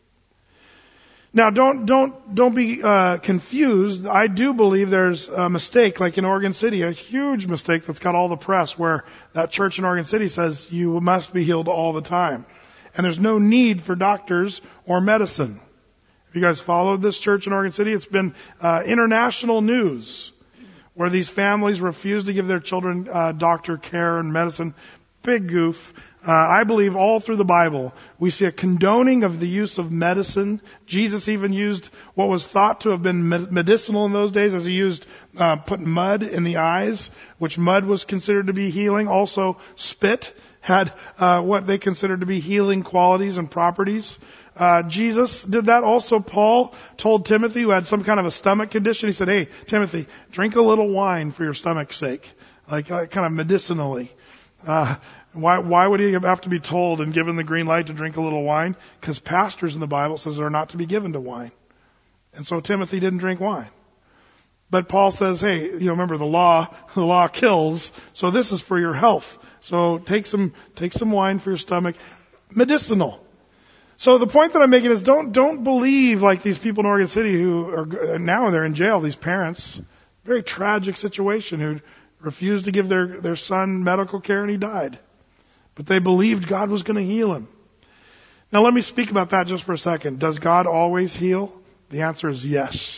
Now, don't don't don't be uh, confused. I do believe there's a mistake, like in Oregon City, a huge mistake that's got all the press, where that church in Oregon City says you must be healed all the time, and there's no need for doctors or medicine. If you guys followed this church in Oregon City, it's been uh, international news, where these families refuse to give their children uh, doctor care and medicine. Big goof. Uh, I believe all through the Bible, we see a condoning of the use of medicine. Jesus even used what was thought to have been medicinal in those days, as He used uh, putting mud in the eyes, which mud was considered to be healing. Also, spit had uh, what they considered to be healing qualities and properties. Uh, Jesus did that. Also, Paul told Timothy, who had some kind of a stomach condition, he said, "Hey, Timothy, drink a little wine for your stomach's sake," like uh, kind of medicinally. Uh, Why, why would he have to be told and given the green light to drink a little wine? Because pastors in the Bible says they're not to be given to wine. And so Timothy didn't drink wine. But Paul says, hey, you know, remember the law, the law kills, so this is for your health. So take some, take some wine for your stomach. Medicinal. So the point that I'm making is don't, don't believe like these people in Oregon City who are, now they're in jail, these parents. Very tragic situation, who refused to give their, their son medical care and he died. But they believed God was going to heal him. Now let me speak about that just for a second. Does God always heal? The answer is yes.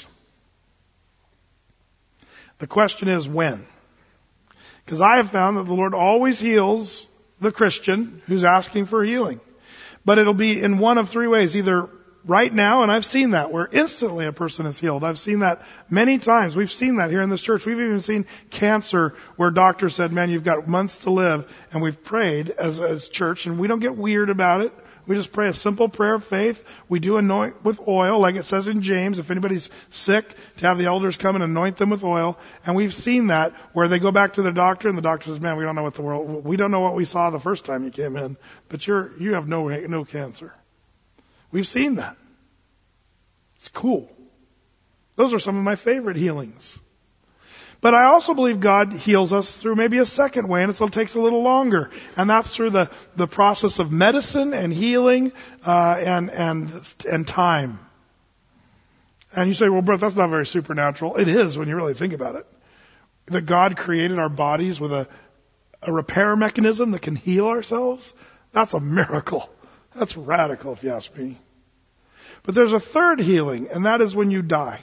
The question is when? Because I have found that the Lord always heals the Christian who's asking for healing. But it'll be in one of three ways. Either right now, and I've seen that, where instantly a person is healed. I've seen that many times. We've seen that here in this church. We've even seen cancer where doctors said, man, you've got months to live. And we've prayed as a church, and we don't get weird about it. We just pray a simple prayer of faith. We do anoint with oil, like it says in James. If anybody's sick, to have the elders come and anoint them with oil. And we've seen that where they go back to the doctor, and the doctor says, man, we don't know what the world, we don't know what we saw the first time you came in, but you're, you have no, no cancer. We've seen that. It's cool. Those are some of my favorite healings. But I also believe God heals us through maybe a second way, and it takes a little longer. And that's through the, the process of medicine and healing uh, and, and, and time. And you say, well, Brett, that's not very supernatural. It is when you really think about it. That God created our bodies with a, a repair mechanism that can heal ourselves. That's a miracle. That's radical, if you ask me. But there's a third healing, and that is when you die.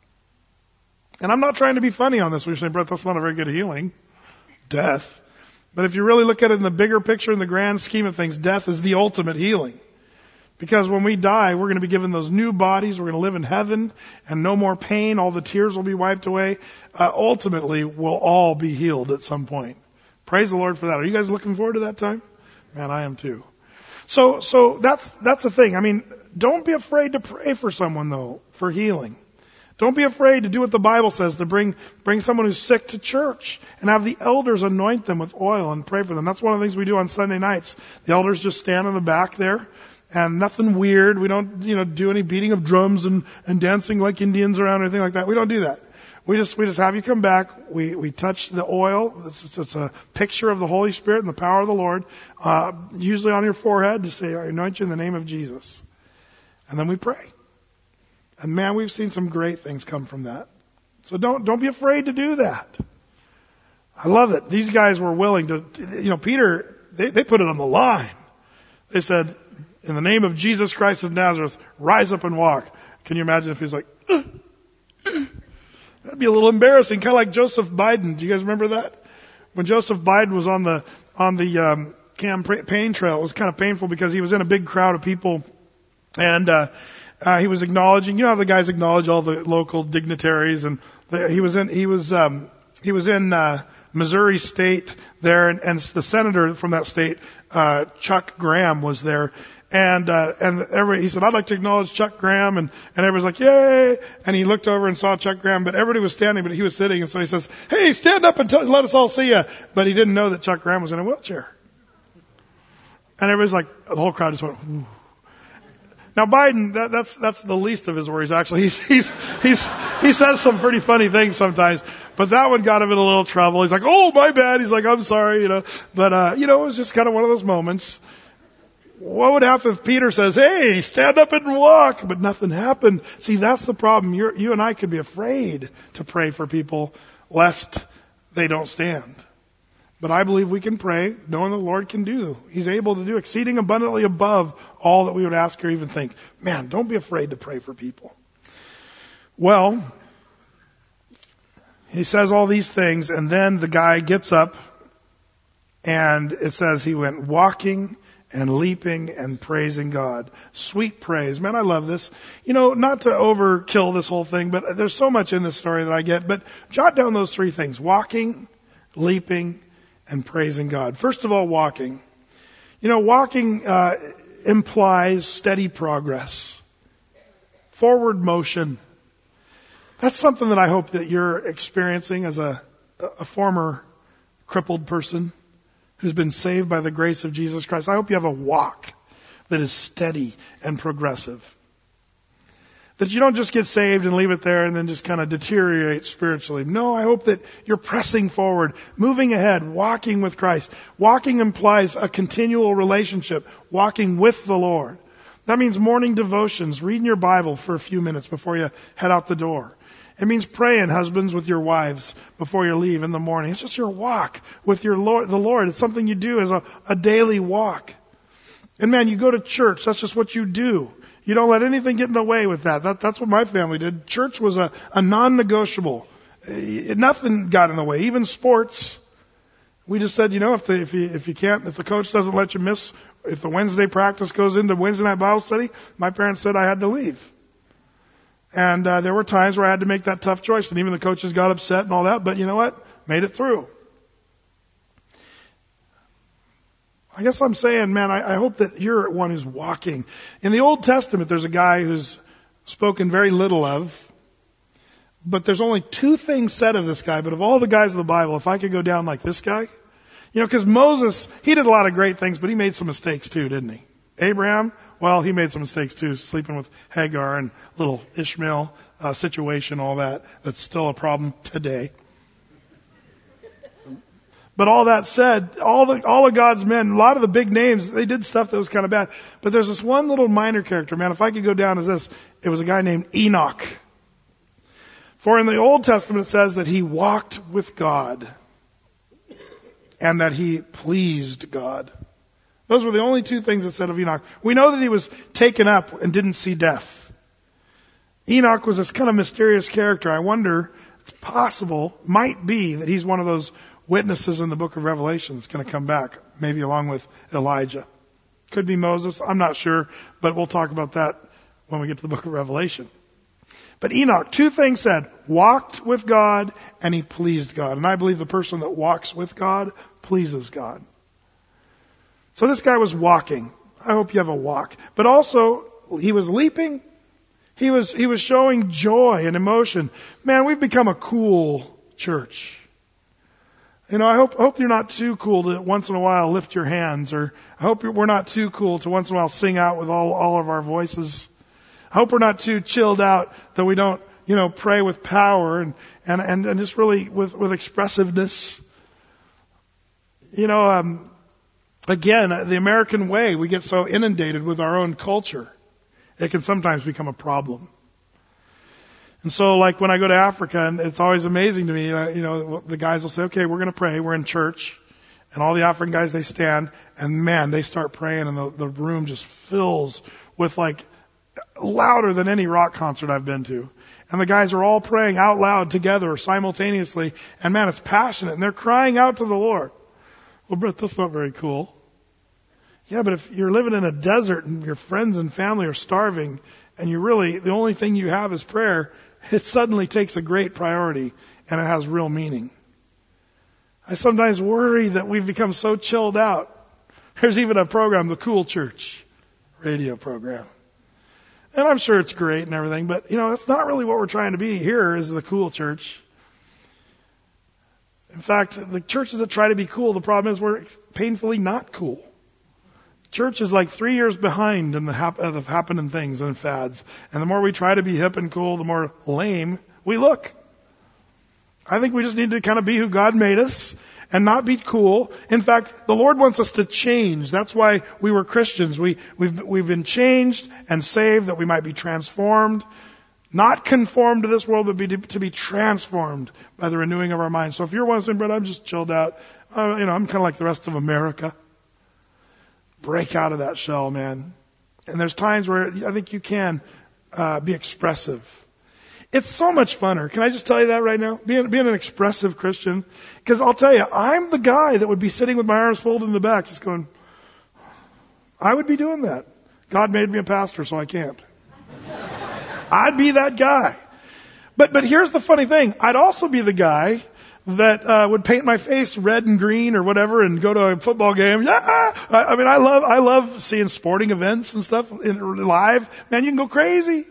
And I'm not trying to be funny on this. We're saying, Brett, that's not a very good healing. Death. But if you really look at it in the bigger picture, in the grand scheme of things, death is the ultimate healing. Because when we die, we're going to be given those new bodies. We're going to live in heaven and no more pain. All the tears will be wiped away. Uh, ultimately, we'll all be healed at some point. Praise the Lord for that. Are you guys looking forward to that time? Man, I am too. So, so that's, that's the thing. I mean, don't be afraid to pray for someone though, for healing. Don't be afraid to do what the Bible says, to bring, bring someone who's sick to church and have the elders anoint them with oil and pray for them. That's one of the things we do on Sunday nights. The elders just stand in the back there and nothing weird. We don't, you know, do any beating of drums and, and dancing like Indians around or anything like that. We don't do that. We just, we just have you come back. We, we touch the oil. It's, it's a picture of the Holy Spirit and the power of the Lord, uh, usually on your forehead to say, I anoint you in the name of Jesus. And then we pray. And man, we've seen some great things come from that. So don't, don't be afraid to do that. I love it. These guys were willing to, you know, Peter, they, they put it on the line. They said, In the name of Jesus Christ of Nazareth, rise up and walk. Can you imagine if he's like, Ugh. That'd be a little embarrassing, kind of like Joseph Biden. Do you guys remember that? When Joseph Biden was on the on the um, campaign trail, it was kind of painful because he was in a big crowd of people, and uh, uh, he was acknowledging. You know how the guys acknowledge all the local dignitaries, and the, he was in he was um, he was in uh, Missouri State there, and, and the senator from that state, uh, Chuck Graham, was there. And, uh, and everybody, he said, I'd like to acknowledge Chuck Graham. And, and everybody's like, yay. And he looked over and saw Chuck Graham, but everybody was standing, but he was sitting. And so he says, hey, stand up and tell, let us all see you. But he didn't know that Chuck Graham was in a wheelchair. And everybody's like, the whole crowd just went, ooh. Now Biden, that, that's, that's the least of his worries, actually. He's, he's, he's, he says some pretty funny things sometimes, but that one got him in a little trouble. He's like, oh, my bad. He's like, I'm sorry, you know, but, uh, you know, it was just kind of one of those moments. What would happen if Peter says, hey, stand up and walk, but nothing happened? See, that's the problem. You're, you and I could be afraid to pray for people lest they don't stand. But I believe we can pray knowing the Lord can do. He's able to do exceeding abundantly above all that we would ask or even think. Man, don't be afraid to pray for people. Well, he says all these things, and then the guy gets up, and it says he went walking and leaping and praising God. Sweet praise. Man, I love this. You know, not to overkill this whole thing, but there's so much in this story that I get. But jot down those three things. Walking, leaping, and praising God. First of all, walking. You know, walking uh, implies steady progress. Forward motion. That's something that I hope that you're experiencing as a, a former crippled person who's been saved by the grace of Jesus Christ. I hope you have a walk that is steady and progressive. That you don't just get saved and leave it there and then just kind of deteriorate spiritually. No, I hope that you're pressing forward, moving ahead, walking with Christ. Walking implies a continual relationship, walking with the Lord. That means morning devotions, reading your Bible for a few minutes before you head out the door. It means praying, husbands, with your wives before you leave in the morning. It's just your walk with your Lord, the Lord. It's something you do as a, a daily walk. And man, you go to church. That's just what you do. You don't let anything get in the way with that. that that's what my family did. Church was a, a non-negotiable. It, nothing got in the way. Even sports. We just said, you know, if the, if you, if you can't, if the coach doesn't let you miss, if the Wednesday practice goes into Wednesday night Bible study, my parents said I had to leave. And uh, there were times where I had to make that tough choice, and even the coaches got upset and all that, but you know what? Made it through. I guess I'm saying, man, I, I hope that you're one who's walking. In the Old Testament, there's a guy who's spoken very little of, but there's only two things said of this guy. But of all the guys of the Bible, if I could go down like this guy, you know, because Moses, he did a lot of great things, but he made some mistakes too, didn't he? Abraham, well, he made some mistakes too, sleeping with Hagar and little Ishmael uh, situation, all that. That's still a problem today. But all that said, all the all of God's men, a lot of the big names, they did stuff that was kind of bad. But there's this one little minor character, man. If I could go down as this, it was a guy named Enoch. For in the Old Testament it says that he walked with God and that he pleased God. Those were the only two things it said of Enoch. We know that he was taken up and didn't see death. Enoch was this kind of mysterious character. I wonder, it's possible, might be that he's one of those witnesses in the book of Revelation that's going to come back, maybe along with Elijah. Could be Moses, I'm not sure, but we'll talk about that when we get to the book of Revelation. But Enoch, two things said, walked with God and he pleased God. And I believe the person that walks with God pleases God. So this guy was walking. I hope you have a walk. But also, he was leaping. He was, he was showing joy and emotion. Man, we've become a cool church. You know, I hope, hope you're not too cool to once in a while lift your hands, or I hope we're not too cool to once in a while sing out with all, all of our voices. I hope we're not too chilled out that we don't, you know, pray with power and, and, and, and just really with, with expressiveness. You know, um, again, the American way, we get so inundated with our own culture. It can sometimes become a problem. And so, like, when I go to Africa, and it's always amazing to me, uh, you know, the guys will say, okay, we're going to pray. We're in church. And all the offering guys, they stand, and man, they start praying, and the, the room just fills with like louder than any rock concert I've been to. And the guys are all praying out loud together simultaneously, and man, it's passionate, and they're crying out to the Lord. Well, Brett, that's not very cool. Yeah, but if you're living in a desert and your friends and family are starving, and you really, the only thing you have is prayer, it suddenly takes a great priority, and it has real meaning. I sometimes worry that we've become so chilled out. There's even a program, the Cool Church radio program. And I'm sure it's great and everything, but you know, that's not really what we're trying to be here is the cool church. In fact, the churches that try to be cool, the problem is we're painfully not cool. Church is like three years behind in the hap- of happening things and fads. And the more we try to be hip and cool, the more lame we look. I think we just need to kind of be who God made us and not be cool. In fact, the Lord wants us to change. That's why we were Christians. We, we've, we've been changed and saved that we might be transformed. Not conformed to this world, but be, to be transformed by the renewing of our minds. So if you're one saying, Brett, I'm just chilled out. Uh, you know, I'm kind of like the rest of America. Break out of that shell, man. And there's times where I think you can uh, be expressive. It's so much funner. Can I just tell you that right now? Being, being an expressive Christian. Because I'll tell you, I'm the guy that would be sitting with my arms folded in the back just going, I would be doing that. God made me a pastor, so I can't. I'd be that guy. But but here's the funny thing. I'd also be the guy that uh, would paint my face red and green or whatever and go to a football game. Yeah, I, I mean, I love I love seeing sporting events and stuff in, live. Man, you can go crazy.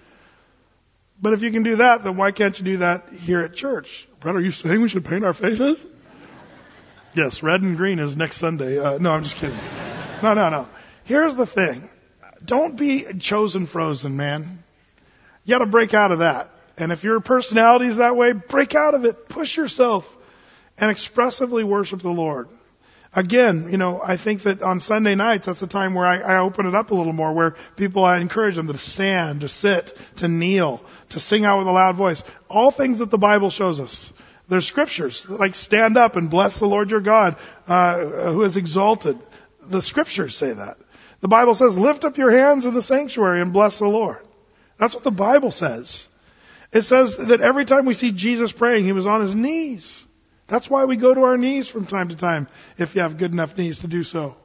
But if you can do that, then why can't you do that here at church? Brett, are you saying we should paint our faces? Yes, red and green is next Sunday. Uh, no, I'm just kidding. No, no, no. Here's the thing. Don't be chosen frozen, man. You got to break out of that. And if your personality is that way, break out of it. Push yourself and expressively worship the Lord. Again, you know, I think that on Sunday nights, that's a time where I, I open it up a little more, where people, I encourage them to stand, to sit, to kneel, to sing out with a loud voice. All things that the Bible shows us. There's scriptures, like stand up and bless the Lord your God, uh, who is exalted. The scriptures say that. The Bible says, lift up your hands in the sanctuary and bless the Lord. That's what the Bible says. It says that every time we see Jesus praying, he was on his knees. That's why we go to our knees from time to time, if you have good enough knees to do so.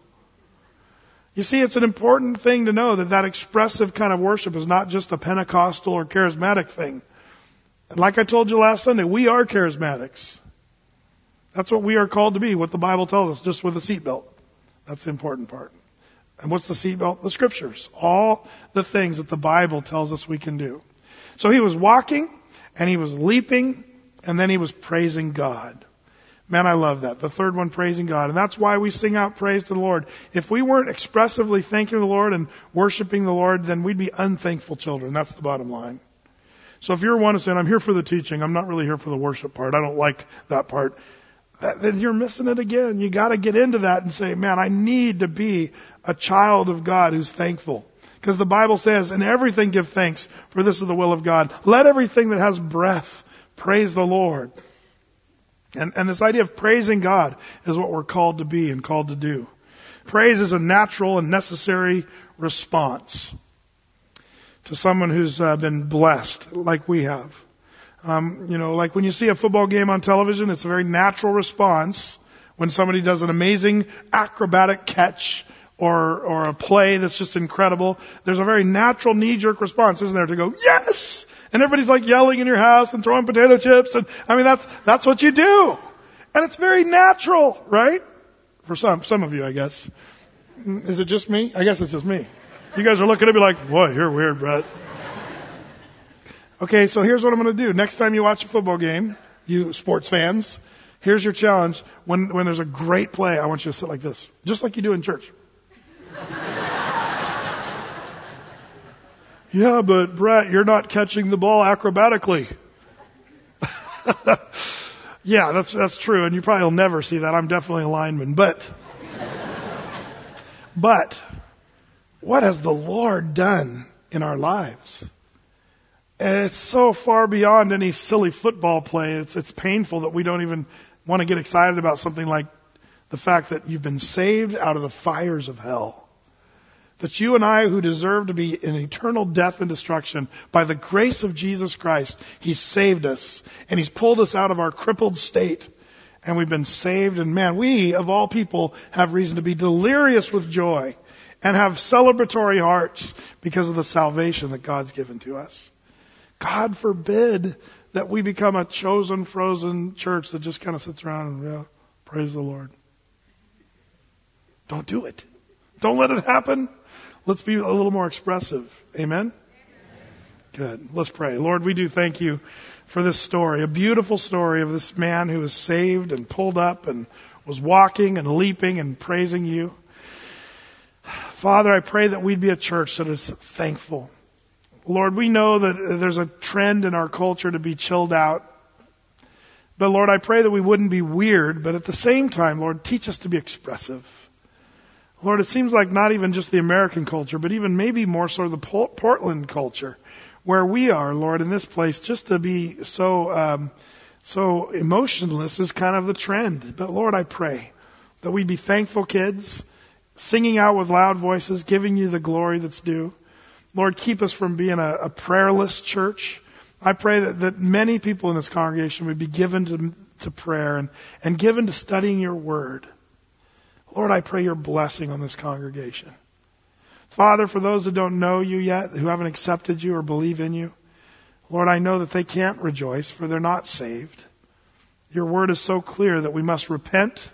You see, it's an important thing to know that that expressive kind of worship is not just a Pentecostal or charismatic thing. And like I told you last Sunday, we are charismatics. That's what we are called to be, what the Bible tells us, just with a seatbelt. That's the important part. And what's the seatbelt? The scriptures. All the things that the Bible tells us we can do. So he was walking, and he was leaping, and then he was praising God. Man, I love that. The third one, praising God. And that's why we sing out praise to the Lord. If we weren't expressively thanking the Lord and worshiping the Lord, then we'd be unthankful children. That's the bottom line. So if you're one who's saying, I'm here for the teaching, I'm not really here for the worship part, I don't like that part, that, then you're missing it again. You gotta get into that and say, man, I need to be a child of God who's thankful. Because the Bible says, in everything give thanks, for this is the will of God. Let everything that has breath praise the Lord. And, and this idea of praising God is what we're called to be and called to do. Praise is a natural and necessary response to someone who's uh, been blessed like we have. Um, you know, like when you see a football game on television, it's a very natural response when somebody does an amazing acrobatic catch or or a play that's just incredible. There's a very natural knee-jerk response, isn't there, to go, yes! And everybody's like yelling in your house and throwing potato chips. And I mean, that's, that's what you do. And it's very natural, right? For some, some of you, I guess. Is it just me? I guess it's just me. You guys are looking at me like, boy, you're weird, Brett. Okay, so here's what I'm going to do. Next time you watch a football game, you sports fans, here's your challenge. When, when there's a great play, I want you to sit like this. Just like you do in church. Yeah, but Brett, you're not catching the ball acrobatically. Yeah, that's that's true, and you probably will never see that. I'm definitely a lineman, but but what has the Lord done in our lives? And it's so far beyond any silly football play. It's it's painful that we don't even want to get excited about something like The fact that you've been saved out of the fires of hell. That you and I, who deserve to be in eternal death and destruction, by the grace of Jesus Christ, He's saved us. And He's pulled us out of our crippled state. And we've been saved. And man, we, of all people, have reason to be delirious with joy. And have celebratory hearts because of the salvation that God's given to us. God forbid that we become a chosen, frozen church that just kind of sits around and, yeah, praise the Lord. Don't do it. Don't let it happen. Let's be a little more expressive. Amen? Good. Let's pray. Lord, we do thank you for this story, a beautiful story of this man who was saved and pulled up and was walking and leaping and praising you. Father, I pray that we'd be a church that is thankful. Lord, we know that there's a trend in our culture to be chilled out. But Lord, I pray that we wouldn't be weird, but at the same time, Lord, teach us to be expressive. Lord, it seems like not even just the American culture, but even maybe more so the Portland culture, where we are, Lord, in this place, just to be so um, so emotionless is kind of the trend. But Lord, I pray that we'd be thankful kids, singing out with loud voices, giving you the glory that's due. Lord, keep us from being a, a prayerless church. I pray that, that many people in this congregation would be given to, to prayer and, and given to studying your word. Lord, I pray your blessing on this congregation. Father, for those that don't know you yet, who haven't accepted you or believe in you, Lord, I know that they can't rejoice, for they're not saved. Your word is so clear that we must repent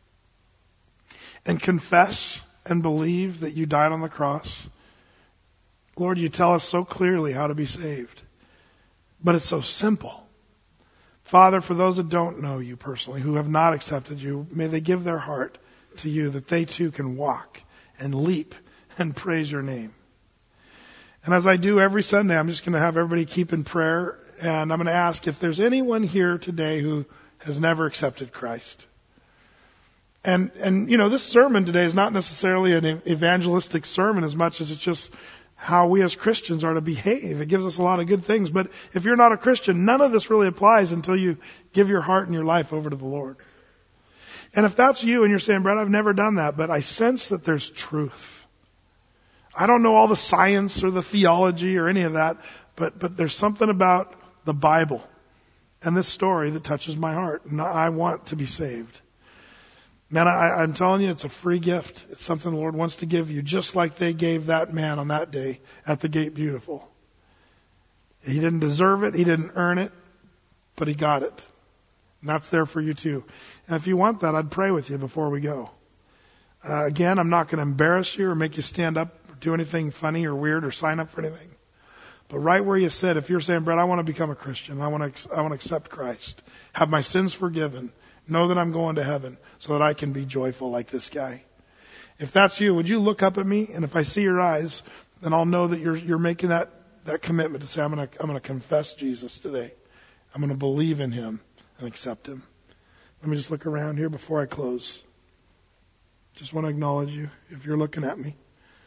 and confess and believe that you died on the cross. Lord, you tell us so clearly how to be saved. But it's so simple. Father, for those that don't know you personally, who have not accepted you, may they give their heart to you that they too can walk and leap and praise your name. And as I do every Sunday, I'm just going to have everybody keep in prayer. And I'm going to ask if there's anyone here today who has never accepted Christ. And, and, you know, this sermon today is not necessarily an evangelistic sermon as much as it's just how we as Christians are to behave. It gives us a lot of good things. But if you're not a Christian, none of this really applies until you give your heart and your life over to the Lord. And if that's you and you're saying, Brett, I've never done that, but I sense that there's truth. I don't know all the science or the theology or any of that, but, but there's something about the Bible and this story that touches my heart. And I want to be saved. Man, I, I'm telling you, it's a free gift. It's something the Lord wants to give you, just like they gave that man on that day at the Gate Beautiful. He didn't deserve it. He didn't earn it, but he got it. And that's there for you too. And if you want that, I'd pray with you before we go. Uh, again, I'm not going to embarrass you or make you stand up or do anything funny or weird or sign up for anything. But right where you sit, if you're saying, Brett, I want to become a Christian. I want to, I want to accept Christ. Have my sins forgiven. Know that I'm going to heaven so that I can be joyful like this guy. If that's you, would you look up at me? And if I see your eyes, then I'll know that you're, you're making that, that commitment to say, I'm going to, I'm going to confess Jesus today. I'm going to believe in him and accept him. Let me just look around here before I close. Just want to acknowledge you if you're looking at me.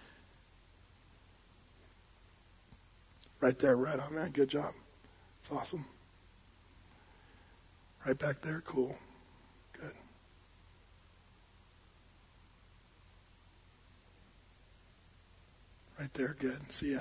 Right there, right on, man. Good job. It's awesome. Right back there, cool. Good. Right there, good. See ya.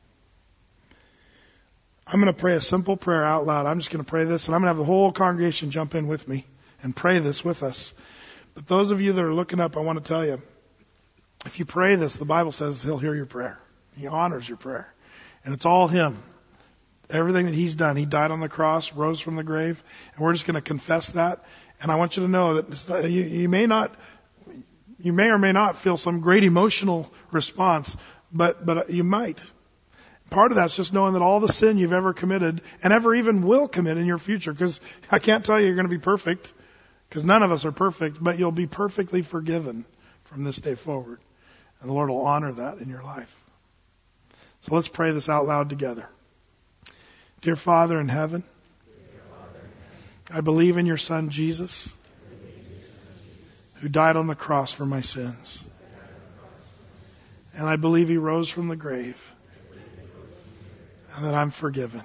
I'm going to pray a simple prayer out loud. I'm just going to pray this, and I'm going to have the whole congregation jump in with me and pray this with us. But those of you that are looking up, I want to tell you, if you pray this, the Bible says he'll hear your prayer. He honors your prayer. And it's all him. Everything that he's done. He died on the cross, rose from the grave, and we're just going to confess that. And I want you to know that you, you may not, you may or may not feel some great emotional response, but, but you might. Part of that's just knowing that all the sin you've ever committed and ever even will commit in your future, because I can't tell you you're going to be perfect, because none of us are perfect, but you'll be perfectly forgiven from this day forward. And the Lord will honor that in your life. So let's pray this out loud together. Dear Father in heaven, I believe in your Son Jesus, who died on the cross for my sins. And I believe he rose from the grave, and that I'm forgiven.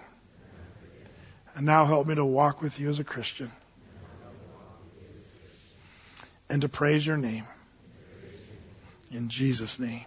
And now help me to walk with you as a Christian. and to praise your name. In Jesus' name.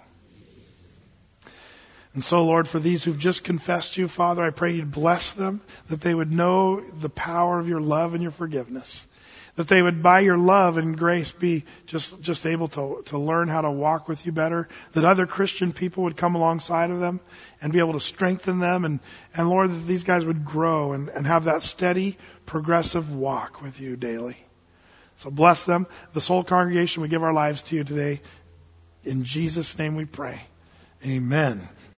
And so, Lord, for these who've just confessed you, Father, I pray you'd bless them, that they would know the power of your love and your forgiveness. That they would, by your love and grace, be just, just able to, to learn how to walk with you better. That other Christian people would come alongside of them and be able to strengthen them. And, and Lord, that these guys would grow and, and have that steady, progressive walk with you daily. So bless them. This whole congregation, we give our lives to you today. In Jesus' name we pray. Amen.